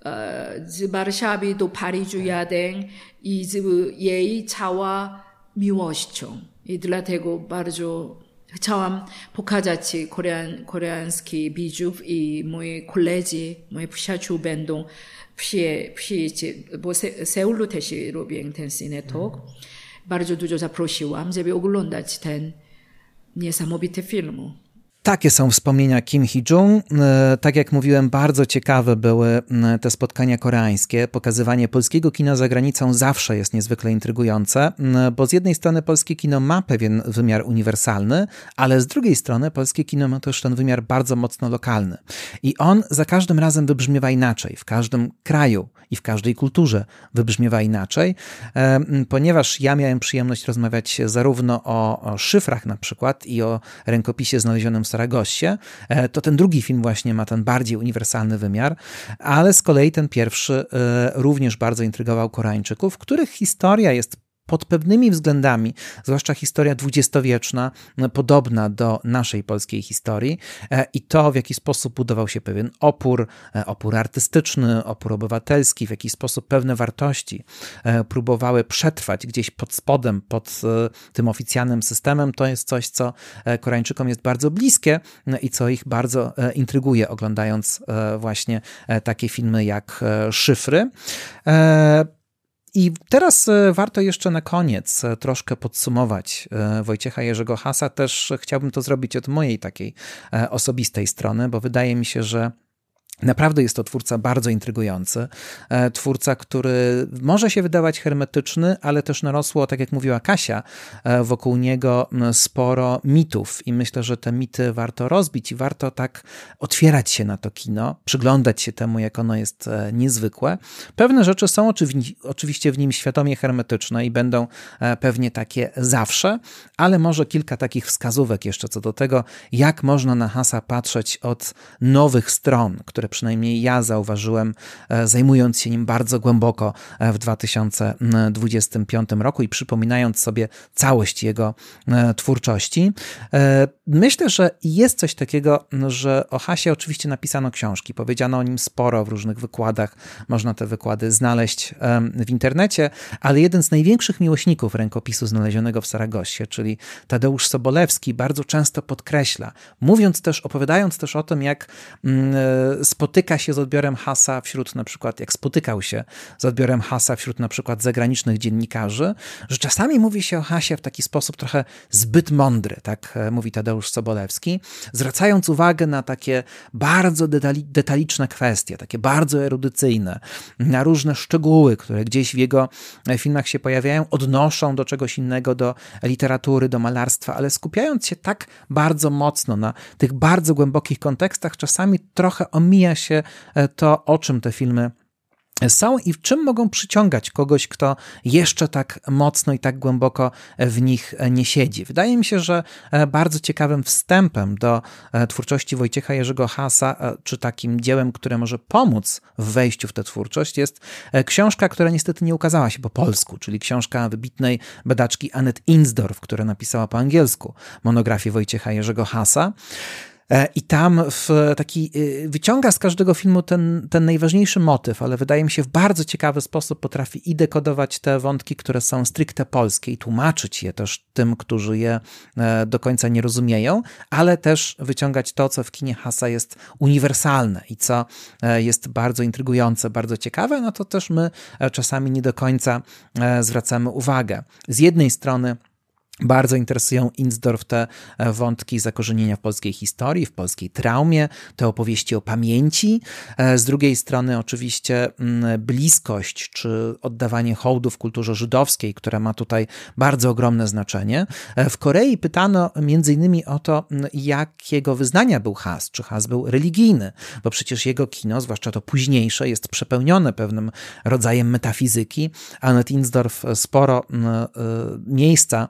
z Warszawy do Paryżu jadę i z jej cała miłością. I dlatego bardzo chciałam pokazać korean, koreański widzów i moi koledzy, moi przyjaciół będą przyjeździć, bo Seulu też robię ten Cinetalk. Mm. Bardzo dużo zaprosiłam, żeby oglądać ten niesamowity film. Takie są wspomnienia Kim Hee-jung. Tak jak mówiłem, bardzo ciekawe były te spotkania koreańskie. Pokazywanie polskiego kina za granicą zawsze jest niezwykle intrygujące, bo z jednej strony polskie kino ma pewien wymiar uniwersalny, ale z drugiej strony polskie kino ma też ten wymiar bardzo mocno lokalny. I on za każdym razem wybrzmiewa inaczej. W każdym kraju i w każdej kulturze wybrzmiewa inaczej, ponieważ ja miałem przyjemność rozmawiać zarówno o, o szyfrach na przykład i o rękopisie znalezionym w Saragossie, to ten drugi film właśnie ma ten bardziej uniwersalny wymiar, ale z kolei ten pierwszy również bardzo intrygował Koreańczyków, których historia jest pod pewnymi względami, zwłaszcza historia dwudziestowieczna, podobna do naszej polskiej historii i to, w jaki sposób budował się pewien opór, opór artystyczny, opór obywatelski, w jaki sposób pewne wartości próbowały przetrwać gdzieś pod spodem, pod tym oficjalnym systemem, to jest coś, co Koreańczykom jest bardzo bliskie i co ich bardzo intryguje, oglądając właśnie takie filmy jak Szyfry. I teraz warto jeszcze na koniec troszkę podsumować Wojciecha Jerzego Hasa. Też chciałbym to zrobić od mojej takiej osobistej strony, bo wydaje mi się, że Naprawdę jest to twórca bardzo intrygujący. Twórca, który może się wydawać hermetyczny, ale też narosło, tak jak mówiła Kasia, wokół niego sporo mitów i myślę, że te mity warto rozbić i warto tak otwierać się na to kino, przyglądać się temu, jak ono jest niezwykłe. Pewne rzeczy są oczywi- oczywiście w nim świadomie hermetyczne i będą pewnie takie zawsze, ale może kilka takich wskazówek jeszcze co do tego, jak można na Haasa patrzeć od nowych stron, które przynajmniej ja zauważyłem, zajmując się nim bardzo głęboko w dwa tysiące dwudziestym piątym roku i przypominając sobie całość jego twórczości. Myślę, że jest coś takiego, że o Haasie oczywiście napisano książki, powiedziano o nim sporo w różnych wykładach, można te wykłady znaleźć w internecie, ale jeden z największych miłośników rękopisu znalezionego w Saragossie, czyli Tadeusz Sobolewski, bardzo często podkreśla, mówiąc też, opowiadając też o tym, jak spotyka się z odbiorem Haasa wśród na przykład, jak spotykał się z odbiorem Haasa wśród na przykład zagranicznych dziennikarzy, że czasami mówi się o Haasie w taki sposób trochę zbyt mądry, tak mówi Tadeusz Sobolewski, zwracając uwagę na takie bardzo detali, detaliczne kwestie, takie bardzo erudycyjne, na różne szczegóły, które gdzieś w jego filmach się pojawiają, odnoszą do czegoś innego, do literatury, do malarstwa, ale skupiając się tak bardzo mocno na tych bardzo głębokich kontekstach, czasami trochę omija się to, o czym te filmy są i w czym mogą przyciągać kogoś, kto jeszcze tak mocno i tak głęboko w nich nie siedzi. Wydaje mi się, że bardzo ciekawym wstępem do twórczości Wojciecha Jerzego Haasa, czy takim dziełem, które może pomóc w wejściu w tę twórczość, jest książka, która niestety nie ukazała się po polsku, czyli książka wybitnej badaczki Annette Insdorf, która napisała po angielsku monografię Wojciecha Jerzego Haasa. I tam w taki wyciąga z każdego filmu ten, ten najważniejszy motyw, ale wydaje mi się w bardzo ciekawy sposób potrafi i dekodować te wątki, które są stricte polskie i tłumaczyć je też tym, którzy je do końca nie rozumieją, ale też wyciągać to, co w kinie Haasa jest uniwersalne i co jest bardzo intrygujące, bardzo ciekawe, no to też my czasami nie do końca zwracamy uwagę. Z jednej strony bardzo interesują Insdorf te wątki zakorzenienia w polskiej historii, w polskiej traumie, te opowieści o pamięci. Z drugiej strony oczywiście bliskość czy oddawanie hołdu w kulturze żydowskiej, która ma tutaj bardzo ogromne znaczenie. W Korei pytano między innymi o to, jakiego wyznania był Haas, czy Haas był religijny, bo przecież jego kino, zwłaszcza to późniejsze, jest przepełnione pewnym rodzajem metafizyki. Annette Insdorf sporo miejsca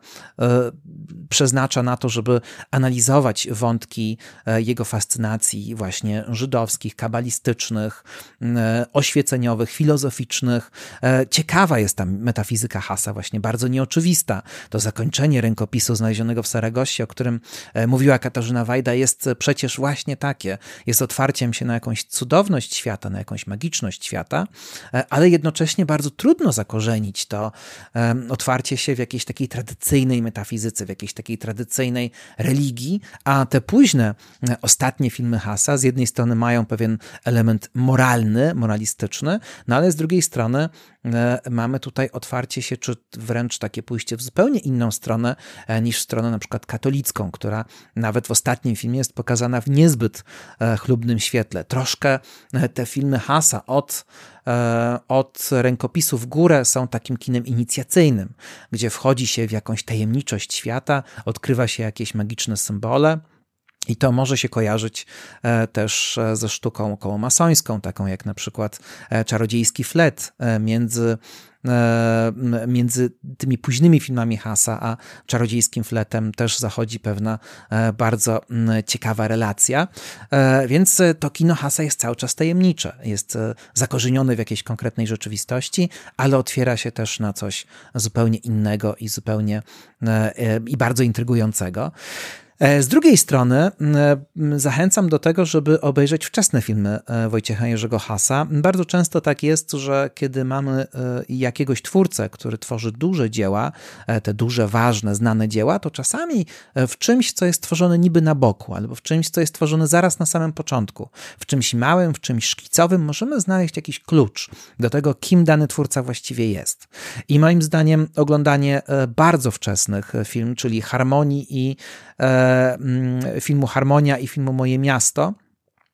przeznacza na to, żeby analizować wątki jego fascynacji właśnie żydowskich, kabalistycznych, oświeceniowych, filozoficznych. Ciekawa jest tam metafizyka Haasa, właśnie bardzo nieoczywista. To zakończenie rękopisu znalezionego w Saragossie, o którym mówiła Katarzyna Wajda, jest przecież właśnie takie. Jest otwarciem się na jakąś cudowność świata, na jakąś magiczność świata, ale jednocześnie bardzo trudno zakorzenić to otwarcie się w jakiejś takiej tradycyjnej metafizyce, w jakiejś takiej tradycyjnej religii, a te późne, ostatnie filmy Haasa z jednej strony mają pewien element moralny, moralistyczny, no ale z drugiej strony mamy tutaj otwarcie się, czy wręcz takie pójście w zupełnie inną stronę niż w stronę na przykład katolicką, która nawet w ostatnim filmie jest pokazana w niezbyt chlubnym świetle. Troszkę te filmy Haasa od od rękopisu w górę są takim kinem inicjacyjnym, gdzie wchodzi się w jakąś tajemniczość świata, odkrywa się jakieś magiczne symbole. I to może się kojarzyć też ze sztuką okołomasońską, taką jak na przykład Czarodziejski flet między między tymi późnymi filmami Haasa a Czarodziejskim fletem też zachodzi pewna bardzo ciekawa relacja, więc to kino Haasa jest cały czas tajemnicze, jest zakorzenione w jakiejś konkretnej rzeczywistości, ale otwiera się też na coś zupełnie innego i zupełnie i bardzo intrygującego. Z drugiej strony zachęcam do tego, żeby obejrzeć wczesne filmy Wojciecha Jerzego Haasa. Bardzo często tak jest, że kiedy mamy jakiegoś twórcę, który tworzy duże dzieła, te duże, ważne, znane dzieła, to czasami w czymś, co jest tworzone niby na boku, albo w czymś, co jest tworzone zaraz na samym początku, w czymś małym, w czymś szkicowym, możemy znaleźć jakiś klucz do tego, kim dany twórca właściwie jest. I moim zdaniem oglądanie bardzo wczesnych film, czyli Harmonii i filmu Harmonia i filmu Moje miasto,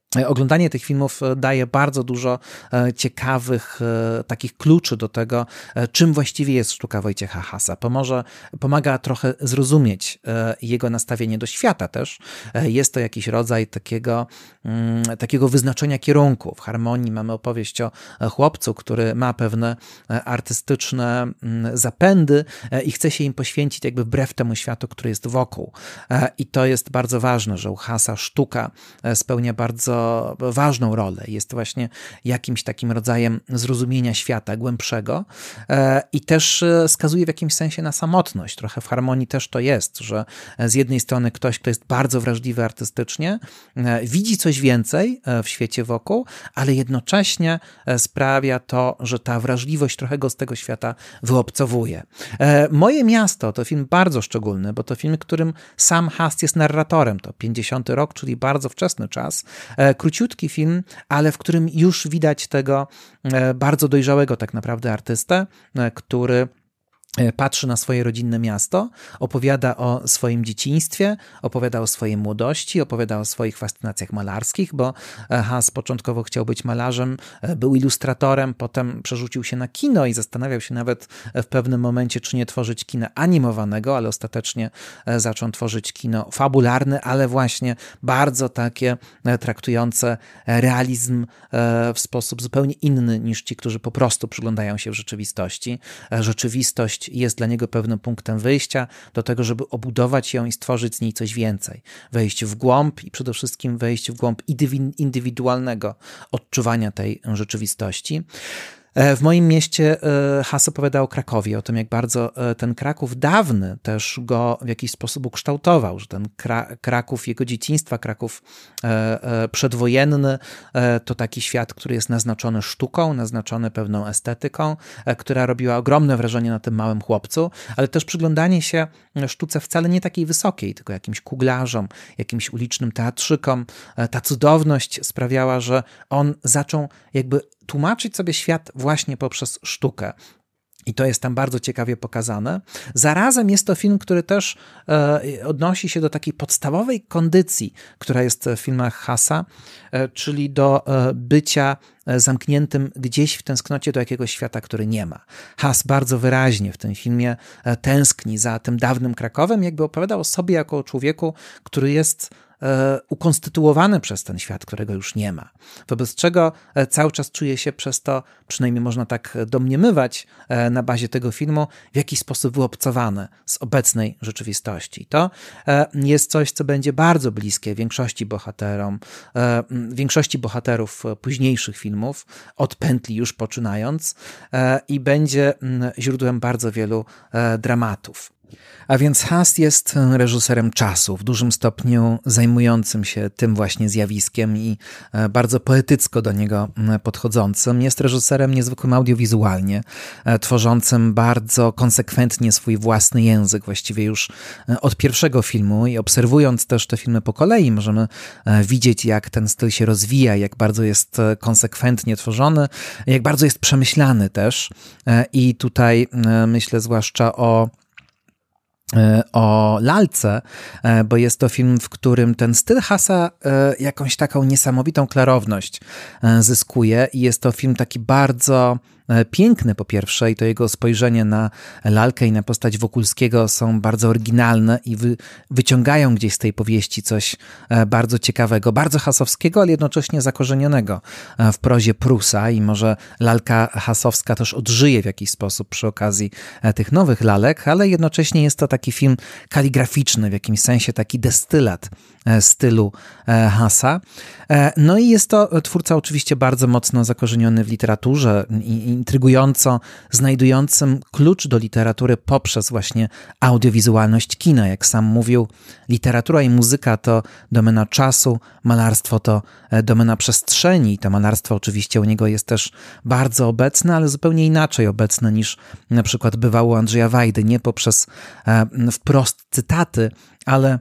Oglądanie tych filmów daje bardzo dużo ciekawych takich kluczy do tego, czym właściwie jest sztuka Wojciecha Hasa. Pomoże, pomaga trochę zrozumieć jego nastawienie do świata też. Jest to jakiś rodzaj takiego, takiego wyznaczenia kierunku. W Harmonii mamy opowieść o chłopcu, który ma pewne artystyczne zapędy i chce się im poświęcić jakby wbrew temu światu, który jest wokół. I to jest bardzo ważne, że u Hasa sztuka spełnia bardzo ważną rolę. Jest właśnie jakimś takim rodzajem zrozumienia świata głębszego i też skazuje w jakimś sensie na samotność. Trochę w Harmonii też to jest, że z jednej strony ktoś, kto jest bardzo wrażliwy artystycznie, widzi coś więcej w świecie wokół, ale jednocześnie sprawia to, że ta wrażliwość trochę go z tego świata wyobcowuje. Moje miasto to film bardzo szczególny, bo to film, którym sam Has jest narratorem. To pięćdziesiąty rok, czyli bardzo wczesny czas. Króciutki film, ale w którym już widać tego bardzo dojrzałego tak naprawdę artystę, który patrzy na swoje rodzinne miasto, opowiada o swoim dzieciństwie, opowiada o swojej młodości, opowiada o swoich fascynacjach malarskich, bo Has początkowo chciał być malarzem, był ilustratorem, potem przerzucił się na kino i zastanawiał się nawet w pewnym momencie, czy nie tworzyć kina animowanego, ale ostatecznie zaczął tworzyć kino fabularne, ale właśnie bardzo takie traktujące realizm w sposób zupełnie inny niż ci, którzy po prostu przyglądają się w rzeczywistości. Rzeczywistość jest dla niego pewnym punktem wyjścia do tego, żeby obudować ją i stworzyć z niej coś więcej. Wejść w głąb i przede wszystkim wejść w głąb indywidualnego odczuwania tej rzeczywistości. W moim mieście Has opowiadał o Krakowie, o tym, jak bardzo ten Kraków dawny też go w jakiś sposób ukształtował, że ten Kra- Kraków jego dzieciństwa, Kraków przedwojenny to taki świat, który jest naznaczony sztuką, naznaczony pewną estetyką, która robiła ogromne wrażenie na tym małym chłopcu, ale też przyglądanie się sztuce wcale nie takiej wysokiej, tylko jakimś kuglarzom, jakimś ulicznym teatrzykom. Ta cudowność sprawiała, że on zaczął jakby tłumaczyć sobie świat właśnie poprzez sztukę. I to jest tam bardzo ciekawie pokazane. Zarazem jest to film, który też e, odnosi się do takiej podstawowej kondycji, która jest w filmach Hasa, e, czyli do e, bycia zamkniętym gdzieś w tęsknocie do jakiegoś świata, który nie ma. Has bardzo wyraźnie w tym filmie tęskni za tym dawnym Krakowem, jakby opowiadał o sobie jako o człowieku, który jest ukonstytuowany przez ten świat, którego już nie ma. Wobec czego cały czas czuje się przez to, przynajmniej można tak domniemywać na bazie tego filmu, w jakiś sposób wyobcowany z obecnej rzeczywistości. To jest coś, co będzie bardzo bliskie większości bohaterom, większości bohaterów późniejszych filmów, od Pętli już poczynając, i będzie źródłem bardzo wielu dramatów. A więc Has jest reżyserem czasu, w dużym stopniu zajmującym się tym właśnie zjawiskiem i bardzo poetycko do niego podchodzącym. Jest reżyserem niezwykłym audiowizualnie, tworzącym bardzo konsekwentnie swój własny język, właściwie już od pierwszego filmu, i obserwując też te filmy po kolei możemy widzieć, jak ten styl się rozwija, jak bardzo jest konsekwentnie tworzony, jak bardzo jest przemyślany też. I tutaj myślę zwłaszcza o o Lalce, bo jest to film, w którym ten styl Hasa jakąś taką niesamowitą klarowność zyskuje i jest to film taki bardzo piękny po pierwsze, i to jego spojrzenie na Lalkę i na postać Wokulskiego są bardzo oryginalne i wy, wyciągają gdzieś z tej powieści coś bardzo ciekawego, bardzo hasowskiego, ale jednocześnie zakorzenionego w prozie Prusa, i może lalka hasowska też odżyje w jakiś sposób przy okazji tych nowych lalek, ale jednocześnie jest to taki film kaligraficzny, w jakimś sensie taki destylat stylu Hasa. No i jest to twórca oczywiście bardzo mocno zakorzeniony w literaturze i intrygująco znajdującym klucz do literatury poprzez właśnie audiowizualność kina. Jak sam mówił, literatura i muzyka to domena czasu, malarstwo to domena przestrzeni, i to malarstwo oczywiście u niego jest też bardzo obecne, ale zupełnie inaczej obecne niż na przykład bywało u Andrzeja Wajdy, nie poprzez wprost cytaty, ale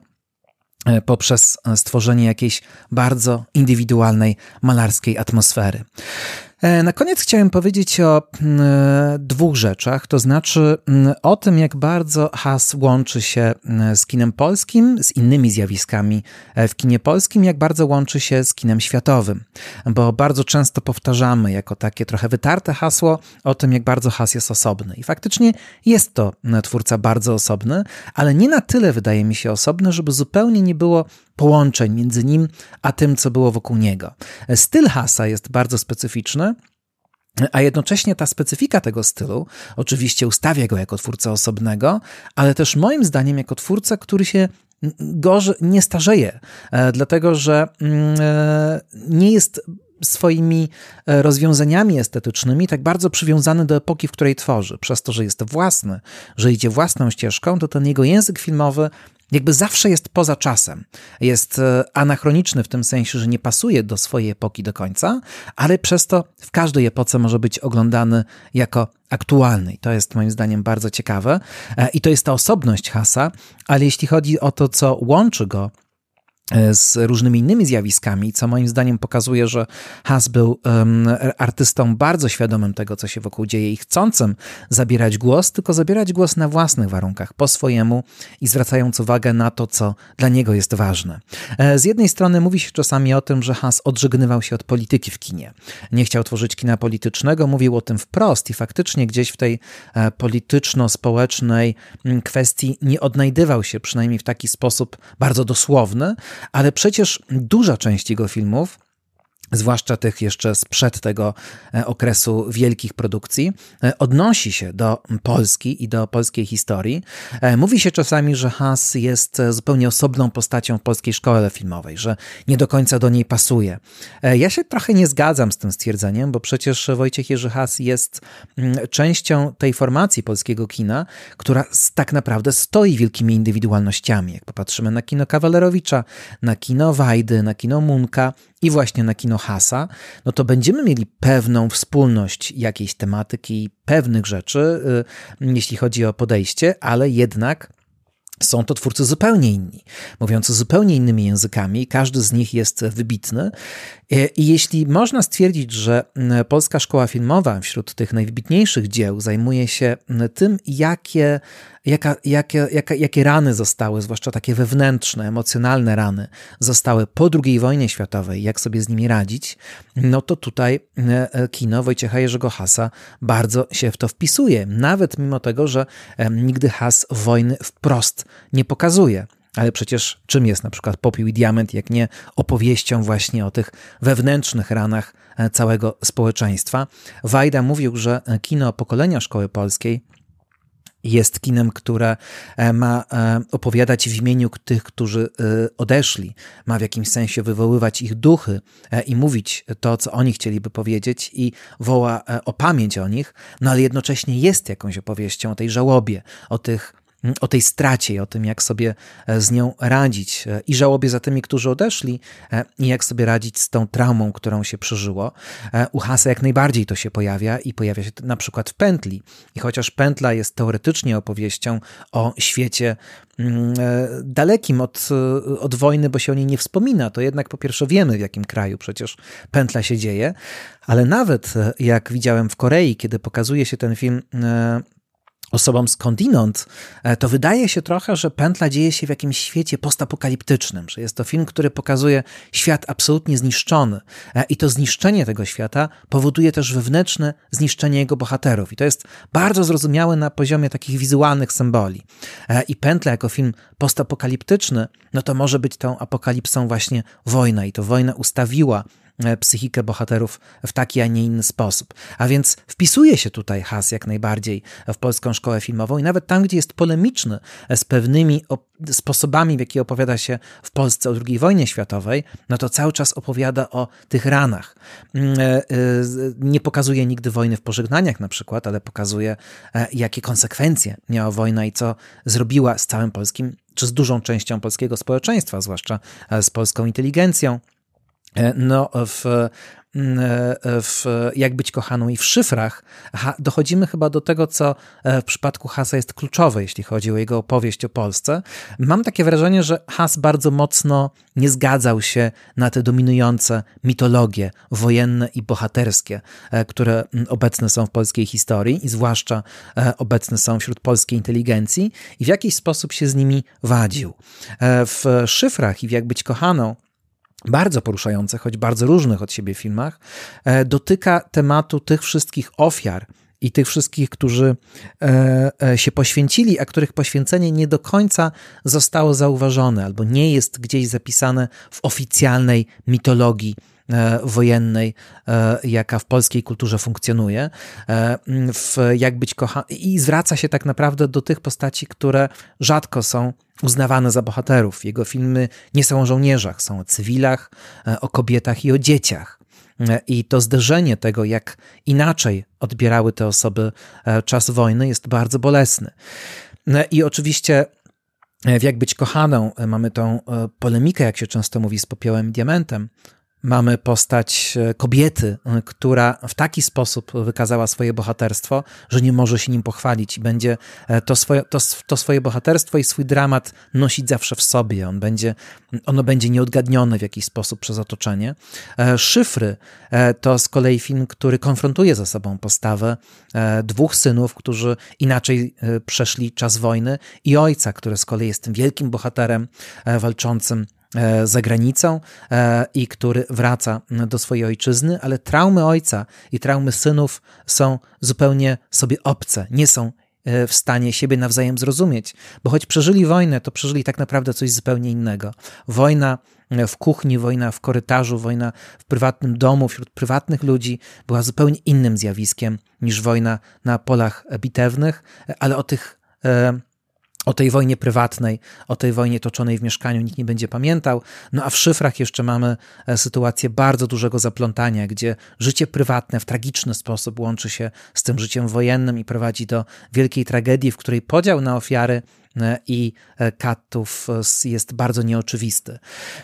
poprzez stworzenie jakiejś bardzo indywidualnej malarskiej atmosfery. Na koniec chciałem powiedzieć o dwóch rzeczach, to znaczy o tym, jak bardzo Haas łączy się z kinem polskim, z innymi zjawiskami w kinie polskim, jak bardzo łączy się z kinem światowym, bo bardzo często powtarzamy jako takie trochę wytarte hasło o tym, jak bardzo Haas jest osobny. I faktycznie jest to twórca bardzo osobny, ale nie na tyle wydaje mi się osobny, żeby zupełnie nie było połączeń między nim a tym, co było wokół niego. Styl Haasa jest bardzo specyficzny, a jednocześnie ta specyfika tego stylu oczywiście ustawia go jako twórcę osobnego, ale też moim zdaniem jako twórcę, który się gorzej nie starzeje, dlatego że nie jest swoimi rozwiązaniami estetycznymi tak bardzo przywiązany do epoki, w której tworzy. Przez to, że jest własny, że idzie własną ścieżką, to ten jego język filmowy jakby zawsze jest poza czasem. Jest anachroniczny w tym sensie, że nie pasuje do swojej epoki do końca, ale przez to w każdej epoce może być oglądany jako aktualny. I to jest moim zdaniem bardzo ciekawe. I to jest ta osobność Haasa, ale jeśli chodzi o to, co łączy go z różnymi innymi zjawiskami, co moim zdaniem pokazuje, że Haas był um, artystą bardzo świadomym tego, co się wokół dzieje i chcącym zabierać głos, tylko zabierać głos na własnych warunkach, po swojemu i zwracając uwagę na to, co dla niego jest ważne. Z jednej strony mówi się czasami o tym, że Haas odżegnywał się od polityki w kinie. Nie chciał tworzyć kina politycznego, mówił o tym wprost i faktycznie gdzieś w tej polityczno-społecznej kwestii nie odnajdywał się, przynajmniej w taki sposób bardzo dosłowny, ale przecież duża część jego filmów, zwłaszcza tych jeszcze sprzed tego okresu wielkich produkcji, odnosi się do Polski i do polskiej historii. Mówi się czasami, że Haas jest zupełnie osobną postacią w polskiej szkole filmowej, że nie do końca do niej pasuje. Ja się trochę nie zgadzam z tym stwierdzeniem, bo przecież Wojciech Jerzy Haas jest częścią tej formacji polskiego kina, która tak naprawdę stoi wielkimi indywidualnościami. Jak popatrzymy na kino Kawalerowicza, na kino Wajdy, na kino Munka i właśnie na kino Haasa, no to będziemy mieli pewną wspólność jakiejś tematyki, pewnych rzeczy, jeśli chodzi o podejście, ale jednak są to twórcy zupełnie inni, mówiący zupełnie innymi językami, każdy z nich jest wybitny i jeśli można stwierdzić, że polska szkoła filmowa wśród tych najwybitniejszych dzieł zajmuje się tym, jakie Jaka, jakie, jaka, jakie rany zostały, zwłaszcza takie wewnętrzne, emocjonalne rany, zostały po drugiej wojnie światowej, jak sobie z nimi radzić, no to tutaj kino Wojciecha Jerzego Haasa bardzo się w to wpisuje. Nawet mimo tego, że nigdy Haas wojny wprost nie pokazuje. Ale przecież czym jest na przykład Popiół i Diament, jak nie opowieścią właśnie o tych wewnętrznych ranach całego społeczeństwa. Wajda mówił, że kino pokolenia szkoły polskiej jest kinem, które ma opowiadać w imieniu tych, którzy odeszli, ma w jakimś sensie wywoływać ich duchy i mówić to, co oni chcieliby powiedzieć i woła o pamięć o nich, no ale jednocześnie jest jakąś opowieścią o tej żałobie, o tych o tej stracie i o tym, jak sobie z nią radzić i żałobie za tymi, którzy odeszli i jak sobie radzić z tą traumą, którą się przeżyło. U Haasa jak najbardziej to się pojawia i pojawia się na przykład w Pętli. I chociaż Pętla jest teoretycznie opowieścią o świecie dalekim od, od wojny, bo się o niej nie wspomina, to jednak po pierwsze wiemy, w jakim kraju przecież Pętla się dzieje, ale nawet jak widziałem w Korei, kiedy pokazuje się ten film osobom skądinąd, to wydaje się trochę, że Pętla dzieje się w jakimś świecie postapokaliptycznym, że jest to film, który pokazuje świat absolutnie zniszczony i to zniszczenie tego świata powoduje też wewnętrzne zniszczenie jego bohaterów i to jest bardzo zrozumiałe na poziomie takich wizualnych symboli. I Pętla jako film postapokaliptyczny, no to może być tą apokalipsą właśnie wojna i to wojna ustawiła psychikę bohaterów w taki, a nie inny sposób. A więc wpisuje się tutaj Haas jak najbardziej w polską szkołę filmową i nawet tam, gdzie jest polemiczny z pewnymi sposobami, w jaki opowiada się w Polsce o drugiej wojnie światowej, no to cały czas opowiada o tych ranach. Nie pokazuje nigdy wojny w pożegnaniach na przykład, ale pokazuje, jakie konsekwencje miała wojna i co zrobiła z całym polskim, czy z dużą częścią polskiego społeczeństwa, zwłaszcza z polską inteligencją. No, w, w Jak być kochaną i w szyfrach dochodzimy chyba do tego, co w przypadku Hasa jest kluczowe, jeśli chodzi o jego opowieść o Polsce. Mam takie wrażenie, że Has bardzo mocno nie zgadzał się na te dominujące mitologie wojenne i bohaterskie, które obecne są w polskiej historii i zwłaszcza obecne są wśród polskiej inteligencji i w jakiś sposób się z nimi wadził. W szyfrach i w Jak być kochaną bardzo poruszające, choć bardzo różnych od siebie filmach, dotyka tematu tych wszystkich ofiar i tych wszystkich, którzy się poświęcili, a których poświęcenie nie do końca zostało zauważone albo nie jest gdzieś zapisane w oficjalnej mitologii wojennej, jaka w polskiej kulturze funkcjonuje, w Jak być kochaną i zwraca się tak naprawdę do tych postaci, które rzadko są uznawane za bohaterów. Jego filmy nie są o żołnierzach, są o cywilach, o kobietach i o dzieciach. I to zderzenie tego, jak inaczej odbierały te osoby czas wojny, jest bardzo bolesny. I oczywiście w Jak być kochaną mamy tą polemikę, jak się często mówi, z popiołem i diamentem. Mamy postać kobiety, która w taki sposób wykazała swoje bohaterstwo, że nie może się nim pochwalić i będzie to swoje, to, to swoje bohaterstwo i swój dramat nosić zawsze w sobie. On będzie, ono będzie nieodgadnione w jakiś sposób przez otoczenie. Szyfry to z kolei film, który konfrontuje ze sobą postawę dwóch synów, którzy inaczej przeszli czas wojny i ojca, który z kolei jest tym wielkim bohaterem walczącym za granicą i który wraca do swojej ojczyzny, ale traumy ojca i traumy synów są zupełnie sobie obce, nie są w stanie siebie nawzajem zrozumieć, bo choć przeżyli wojnę, to przeżyli tak naprawdę coś zupełnie innego. Wojna w kuchni, wojna w korytarzu, wojna w prywatnym domu, wśród prywatnych ludzi była zupełnie innym zjawiskiem niż wojna na polach bitewnych, ale o tych O tej wojnie prywatnej, o tej wojnie toczonej w mieszkaniu nikt nie będzie pamiętał. No a w szyfrach jeszcze mamy sytuację bardzo dużego zaplątania, gdzie życie prywatne w tragiczny sposób łączy się z tym życiem wojennym i prowadzi do wielkiej tragedii, w której podział na ofiary i katów jest bardzo nieoczywisty.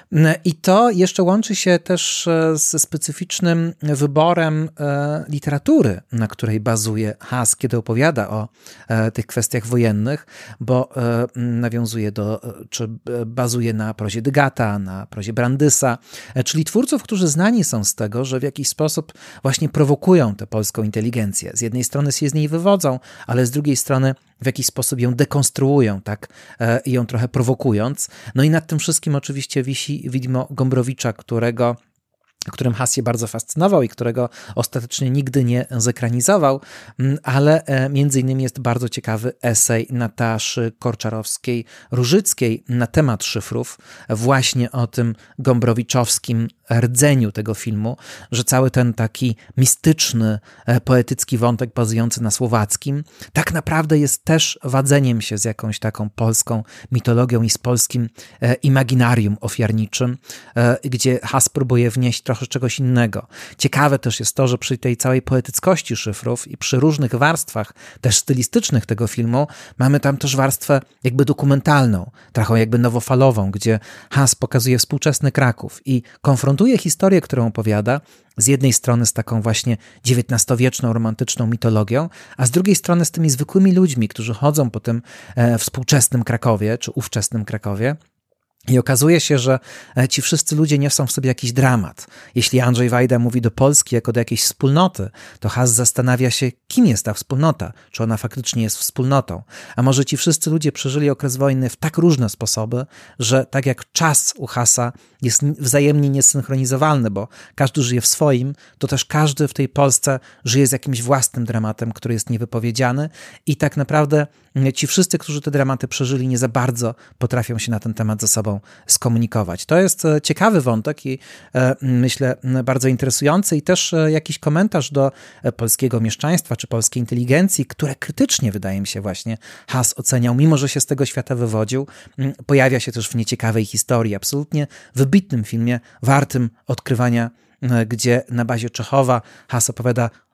I to jeszcze łączy się też ze specyficznym wyborem literatury, na której bazuje Has, kiedy opowiada o tych kwestiach wojennych, bo nawiązuje do, czy bazuje na prozie Dygata, na prozie Brandysa, czyli twórców, którzy znani są z tego, że w jakiś sposób właśnie prowokują tę polską inteligencję. Z jednej strony się z niej wywodzą, ale z drugiej strony w jakiś sposób ją dekonstruują, tak, i ją trochę prowokując. No i nad tym wszystkim oczywiście wisi widmo Gombrowicza, którego którym Has się bardzo fascynował i którego ostatecznie nigdy nie zekranizował, ale między innymi jest bardzo ciekawy esej Nataszy Korczarowskiej-Różyckiej na temat szyfrów, właśnie o tym gombrowiczowskim rdzeniu tego filmu, że cały ten taki mistyczny, poetycki wątek bazujący na słowackim tak naprawdę jest też wadzeniem się z jakąś taką polską mitologią i z polskim imaginarium ofiarniczym, gdzie Has próbuje wnieść trochę czegoś innego. Ciekawe też jest to, że przy tej całej poetyckości szyfrów i przy różnych warstwach też stylistycznych tego filmu mamy tam też warstwę jakby dokumentalną, trochę jakby nowofalową, gdzie Has pokazuje współczesny Kraków i konfrontuje historię, którą opowiada, z jednej strony z taką właśnie dziewiętnastowieczną, romantyczną mitologią, a z drugiej strony z tymi zwykłymi ludźmi, którzy chodzą po tym e, współczesnym Krakowie, czy ówczesnym Krakowie. I okazuje się, że ci wszyscy ludzie niosą w sobie jakiś dramat. Jeśli Andrzej Wajda mówi do Polski jako do jakiejś wspólnoty, to Has zastanawia się, kim jest ta wspólnota, czy ona faktycznie jest wspólnotą. A może ci wszyscy ludzie przeżyli okres wojny w tak różne sposoby, że tak jak czas u Hasa jest wzajemnie niesynchronizowalny, bo każdy żyje w swoim, to też każdy w tej Polsce żyje z jakimś własnym dramatem, który jest niewypowiedziany i tak naprawdę ci wszyscy, którzy te dramaty przeżyli, nie za bardzo potrafią się na ten temat ze sobą skomunikować. To jest ciekawy wątek i myślę bardzo interesujący i też jakiś komentarz do polskiego mieszczaństwa czy polskiej inteligencji, które krytycznie, wydaje mi się, właśnie Has oceniał, mimo że się z tego świata wywodził. Pojawia się też w nieciekawej historii, absolutnie wybitnym filmie, wartym odkrywania, gdzie na bazie Czechowa Has opowiada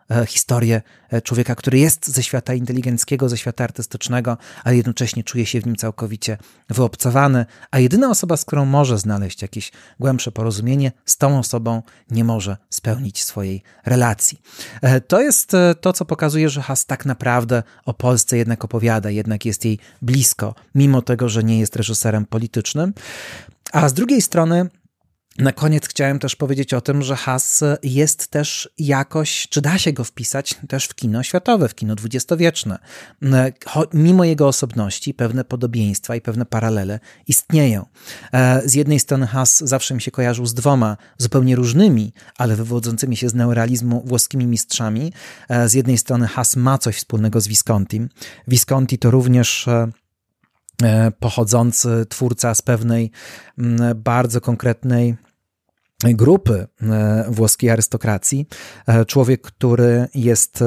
historię człowieka, który jest ze świata inteligenckiego, ze świata artystycznego, ale jednocześnie czuje się w nim całkowicie wyobcowany, a jedyna osoba, z którą może znaleźć jakieś głębsze porozumienie, z tą osobą nie może spełnić swojej relacji. To jest to, co pokazuje, że Haas tak naprawdę o Polsce jednak opowiada, jednak jest jej blisko, mimo tego, że nie jest reżyserem politycznym. A z drugiej strony na koniec chciałem też powiedzieć o tym, że Haas jest też jakoś, czy da się go wpisać też w kino światowe, w kino dwudziestowieczne. Mimo jego osobności pewne podobieństwa i pewne paralele istnieją. Z jednej strony Haas zawsze mi się kojarzył z dwoma zupełnie różnymi, ale wywodzącymi się z neorealizmu włoskimi mistrzami. Z jednej strony Haas ma coś wspólnego z Viscontim. Visconti to również pochodzący twórca z pewnej bardzo konkretnej grupy włoskiej arystokracji. Człowiek, który jest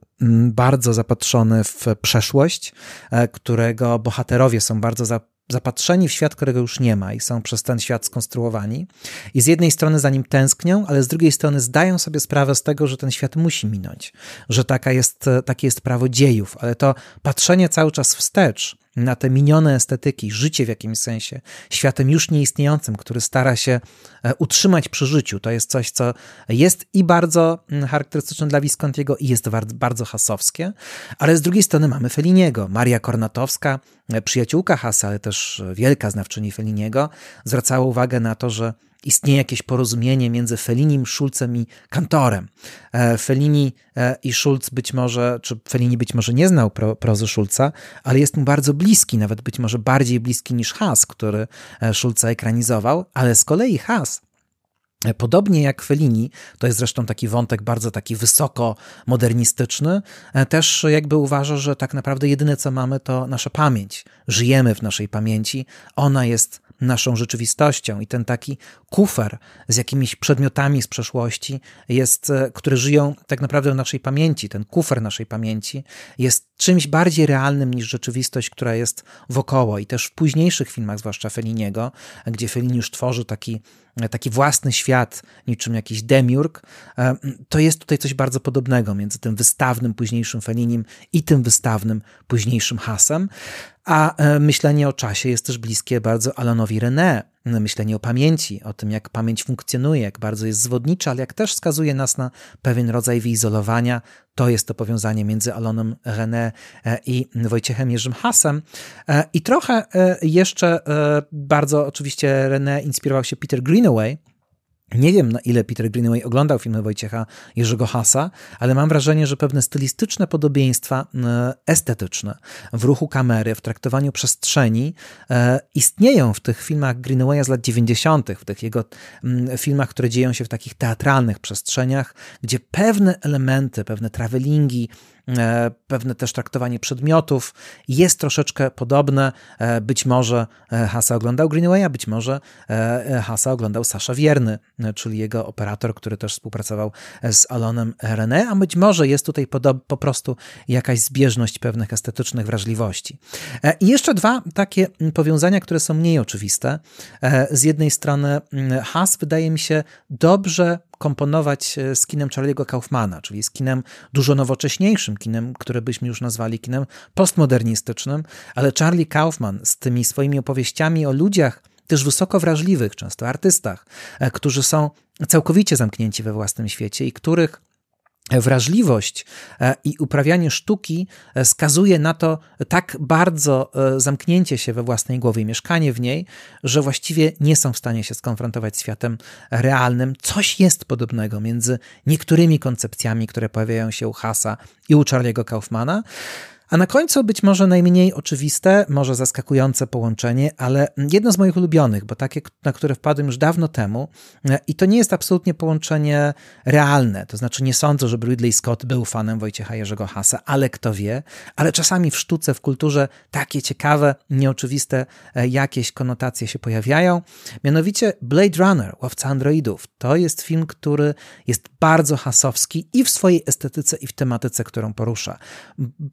bardzo zapatrzony w przeszłość, którego bohaterowie są bardzo zapatrzeni w świat, którego już nie ma i są przez ten świat skonstruowani. I z jednej strony za nim tęsknią, ale z drugiej strony zdają sobie sprawę z tego, że ten świat musi minąć, że taka jest, takie jest prawo dziejów, ale to patrzenie cały czas wstecz na te minione estetyki, życie w jakimś sensie, światem już nieistniejącym, który stara się utrzymać przy życiu. To jest coś, co jest i bardzo charakterystyczne dla Viscontiego i jest bardzo hasowskie, ale z drugiej strony mamy Felliniego. Maria Kornatowska, przyjaciółka Haasa, ale też wielka znawczyni Felliniego, zwracała uwagę na to, że istnieje jakieś porozumienie między Fellinim, Schulzem i Kantorem. Fellini i Schulz być może, czy Fellini być może nie znał pro, prozy Schulza, ale jest mu bardzo bliski, nawet być może bardziej bliski niż Haas, który Schulza ekranizował, ale z kolei Haas, podobnie jak Fellini, to jest zresztą taki wątek bardzo taki wysoko modernistyczny, też jakby uważa, że tak naprawdę jedyne co mamy to nasza pamięć. Żyjemy w naszej pamięci, ona jest naszą rzeczywistością i ten taki kufer z jakimiś przedmiotami z przeszłości jest, które żyją tak naprawdę w naszej pamięci, ten kufer naszej pamięci jest czymś bardziej realnym niż rzeczywistość, która jest wokoło i też w późniejszych filmach, zwłaszcza Felliniego, gdzie Fellini już tworzy taki taki własny świat, niczym jakiś demiurg, to jest tutaj coś bardzo podobnego między tym wystawnym późniejszym Fellinim i tym wystawnym późniejszym Haasem. A myślenie o czasie jest też bliskie bardzo Alanowi René. Myślenie o pamięci, o tym, jak pamięć funkcjonuje, jak bardzo jest zwodnicza, ale jak też skazuje nas na pewien rodzaj wyizolowania. To jest to powiązanie między Alanem René i Wojciechem Jerzym Haasem. I trochę jeszcze bardzo oczywiście René inspirował się Peter Greenaway. Nie wiem, na ile Peter Greenaway oglądał filmy Wojciecha Jerzego Haasa, ale mam wrażenie, że pewne stylistyczne podobieństwa estetyczne w ruchu kamery, w traktowaniu przestrzeni e, istnieją w tych filmach Greenawaya z lat dziewięćdziesiątych, w tych jego m, filmach, które dzieją się w takich teatralnych przestrzeniach, gdzie pewne elementy, pewne travelingi, e, pewne też traktowanie przedmiotów jest troszeczkę podobne. E, być może Haasa oglądał Greenawaya, być może e, Haasa oglądał Sasza Wierny, czyli jego operator, który też współpracował z Alanem René, a być może jest tutaj po prostu jakaś zbieżność pewnych estetycznych wrażliwości. I jeszcze dwa takie powiązania, które są mniej oczywiste. Z jednej strony Haas wydaje mi się dobrze komponować z kinem Charlie'ego Kaufmana, czyli z kinem dużo nowocześniejszym, kinem, które byśmy już nazwali kinem postmodernistycznym, ale Charlie Kaufman z tymi swoimi opowieściami o ludziach też wysoko wrażliwych, często artystach, którzy są całkowicie zamknięci we własnym świecie i których wrażliwość i uprawianie sztuki skazuje na to tak bardzo zamknięcie się we własnej głowie, mieszkanie w niej, że właściwie nie są w stanie się skonfrontować z światem realnym. Coś jest podobnego między niektórymi koncepcjami, które pojawiają się u Haasa i u Charlie'ego Kaufmana. A na końcu być może najmniej oczywiste, może zaskakujące połączenie, ale jedno z moich ulubionych, bo takie, na które wpadłem już dawno temu i to nie jest absolutnie połączenie realne, to znaczy nie sądzę, żeby Ridley Scott był fanem Wojciecha Jerzego Haasa, ale kto wie, ale czasami w sztuce, w kulturze takie ciekawe, nieoczywiste jakieś konotacje się pojawiają. Mianowicie Blade Runner, Łowca Androidów, to jest film, który jest bardzo haasowski i w swojej estetyce, i w tematyce, którą porusza. Proszę kiedyś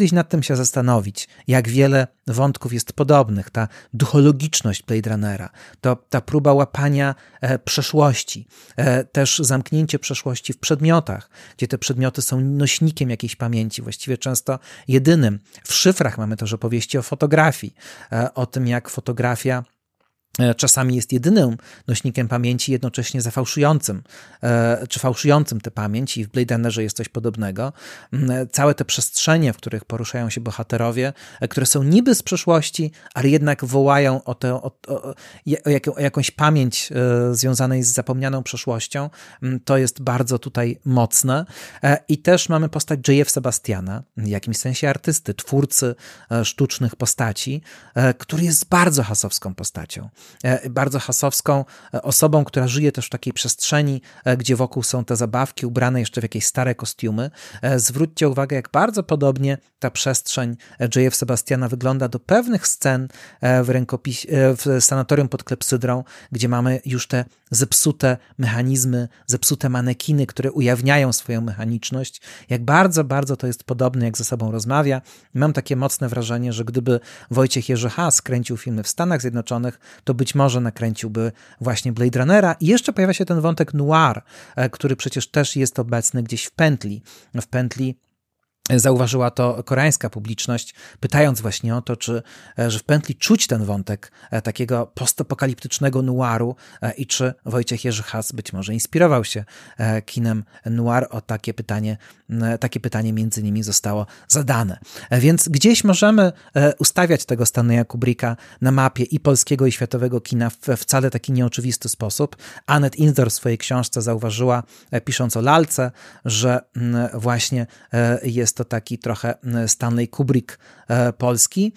kiedyś nad tym się zastanowić, jak wiele wątków jest podobnych, ta duchologiczność Blade Runnera, to ta próba łapania e, przeszłości, e, też zamknięcie przeszłości w przedmiotach, gdzie te przedmioty są nośnikiem jakiejś pamięci, właściwie często jedynym. W szyfrach mamy też opowieści o fotografii, e, o tym, jak fotografia czasami jest jedynym nośnikiem pamięci, jednocześnie zafałszującym, czy fałszującym tę pamięć, i w Blade Runnerze jest coś podobnego. Całe te przestrzenie, w których poruszają się bohaterowie, które są niby z przeszłości, ale jednak wołają o, te, o, o, o, jak, o jakąś pamięć związanej z zapomnianą przeszłością, to jest bardzo tutaj mocne. I też mamy postać J F Sebastiana, w jakimś sensie artysty, twórcy sztucznych postaci, który jest bardzo hasowską postacią. Bardzo hasowską osobą, która żyje też w takiej przestrzeni, gdzie wokół są te zabawki ubrane jeszcze w jakieś stare kostiumy. Zwróćcie uwagę, jak bardzo podobnie ta przestrzeń J F Sebastiana wygląda do pewnych scen w, rękopisie, w sanatorium pod Klepsydrą, gdzie mamy już te zepsute mechanizmy, zepsute manekiny, które ujawniają swoją mechaniczność. Jak bardzo, bardzo to jest podobne, jak ze sobą rozmawia. Mam takie mocne wrażenie, że gdyby Wojciech Jerzy Haas kręcił filmy w Stanach Zjednoczonych, to być może nakręciłby właśnie Blade Runnera. I jeszcze pojawia się ten wątek noir, który przecież też jest obecny gdzieś w pętli. W pętli zauważyła to koreańska publiczność, pytając właśnie o to, czy że w pętli czuć ten wątek takiego postapokaliptycznego noiru i czy Wojciech Jerzy Haas być może inspirował się kinem noir. O takie pytanie, takie pytanie między innymi zostało zadane. Więc gdzieś możemy ustawiać tego Stanleya Kubricka na mapie i polskiego, i światowego kina w wcale taki nieoczywisty sposób. Annette Insdorf w swojej książce zauważyła, pisząc o lalce, że właśnie jest to taki trochę Stanley Kubrick polski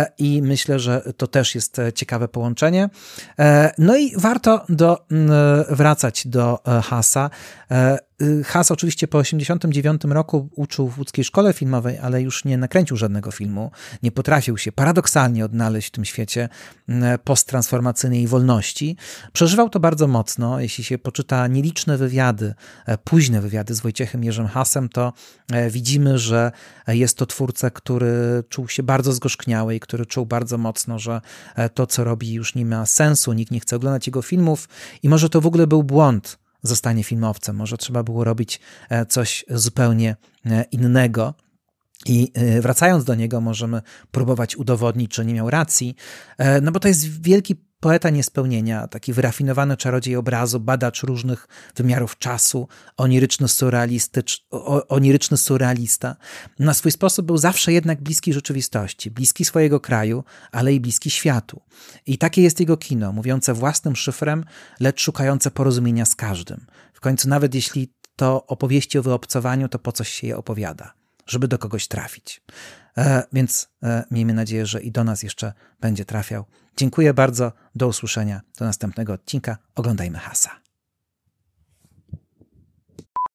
i myślę, że to też jest ciekawe połączenie. No i warto do, wracać do Haasa. Haas oczywiście po osiemdziesiątym dziewiątym roku uczył w łódzkiej szkole filmowej, ale już nie nakręcił żadnego filmu. Nie potrafił się paradoksalnie odnaleźć w tym świecie posttransformacyjnej wolności. Przeżywał to bardzo mocno. Jeśli się poczyta nieliczne wywiady, późne wywiady z Wojciechem Jerzym Haasem, to widzimy, że jest to twórca, który czuł się bardzo zgorzkniały i który czuł bardzo mocno, że to, co robi, już nie ma sensu, nikt nie chce oglądać jego filmów i może to w ogóle był błąd, zostanie filmowcem. Może trzeba było robić coś zupełnie innego. I wracając do niego, możemy próbować udowodnić, że nie miał racji, no bo to jest wielki poeta niespełnienia, taki wyrafinowany czarodziej obrazu, badacz różnych wymiarów czasu, oniryczny, surrealistycz, oniryczny surrealista. Na swój sposób był zawsze jednak bliski rzeczywistości, bliski swojego kraju, ale i bliski światu. I takie jest jego kino, mówiące własnym szyfrem, lecz szukające porozumienia z każdym. W końcu nawet jeśli to opowieści o wyobcowaniu, to po coś się je opowiada, żeby do kogoś trafić. E, więc e, miejmy nadzieję, że i do nas jeszcze będzie trafiał. Dziękuję bardzo, do usłyszenia, do następnego odcinka. Oglądajmy Haasa.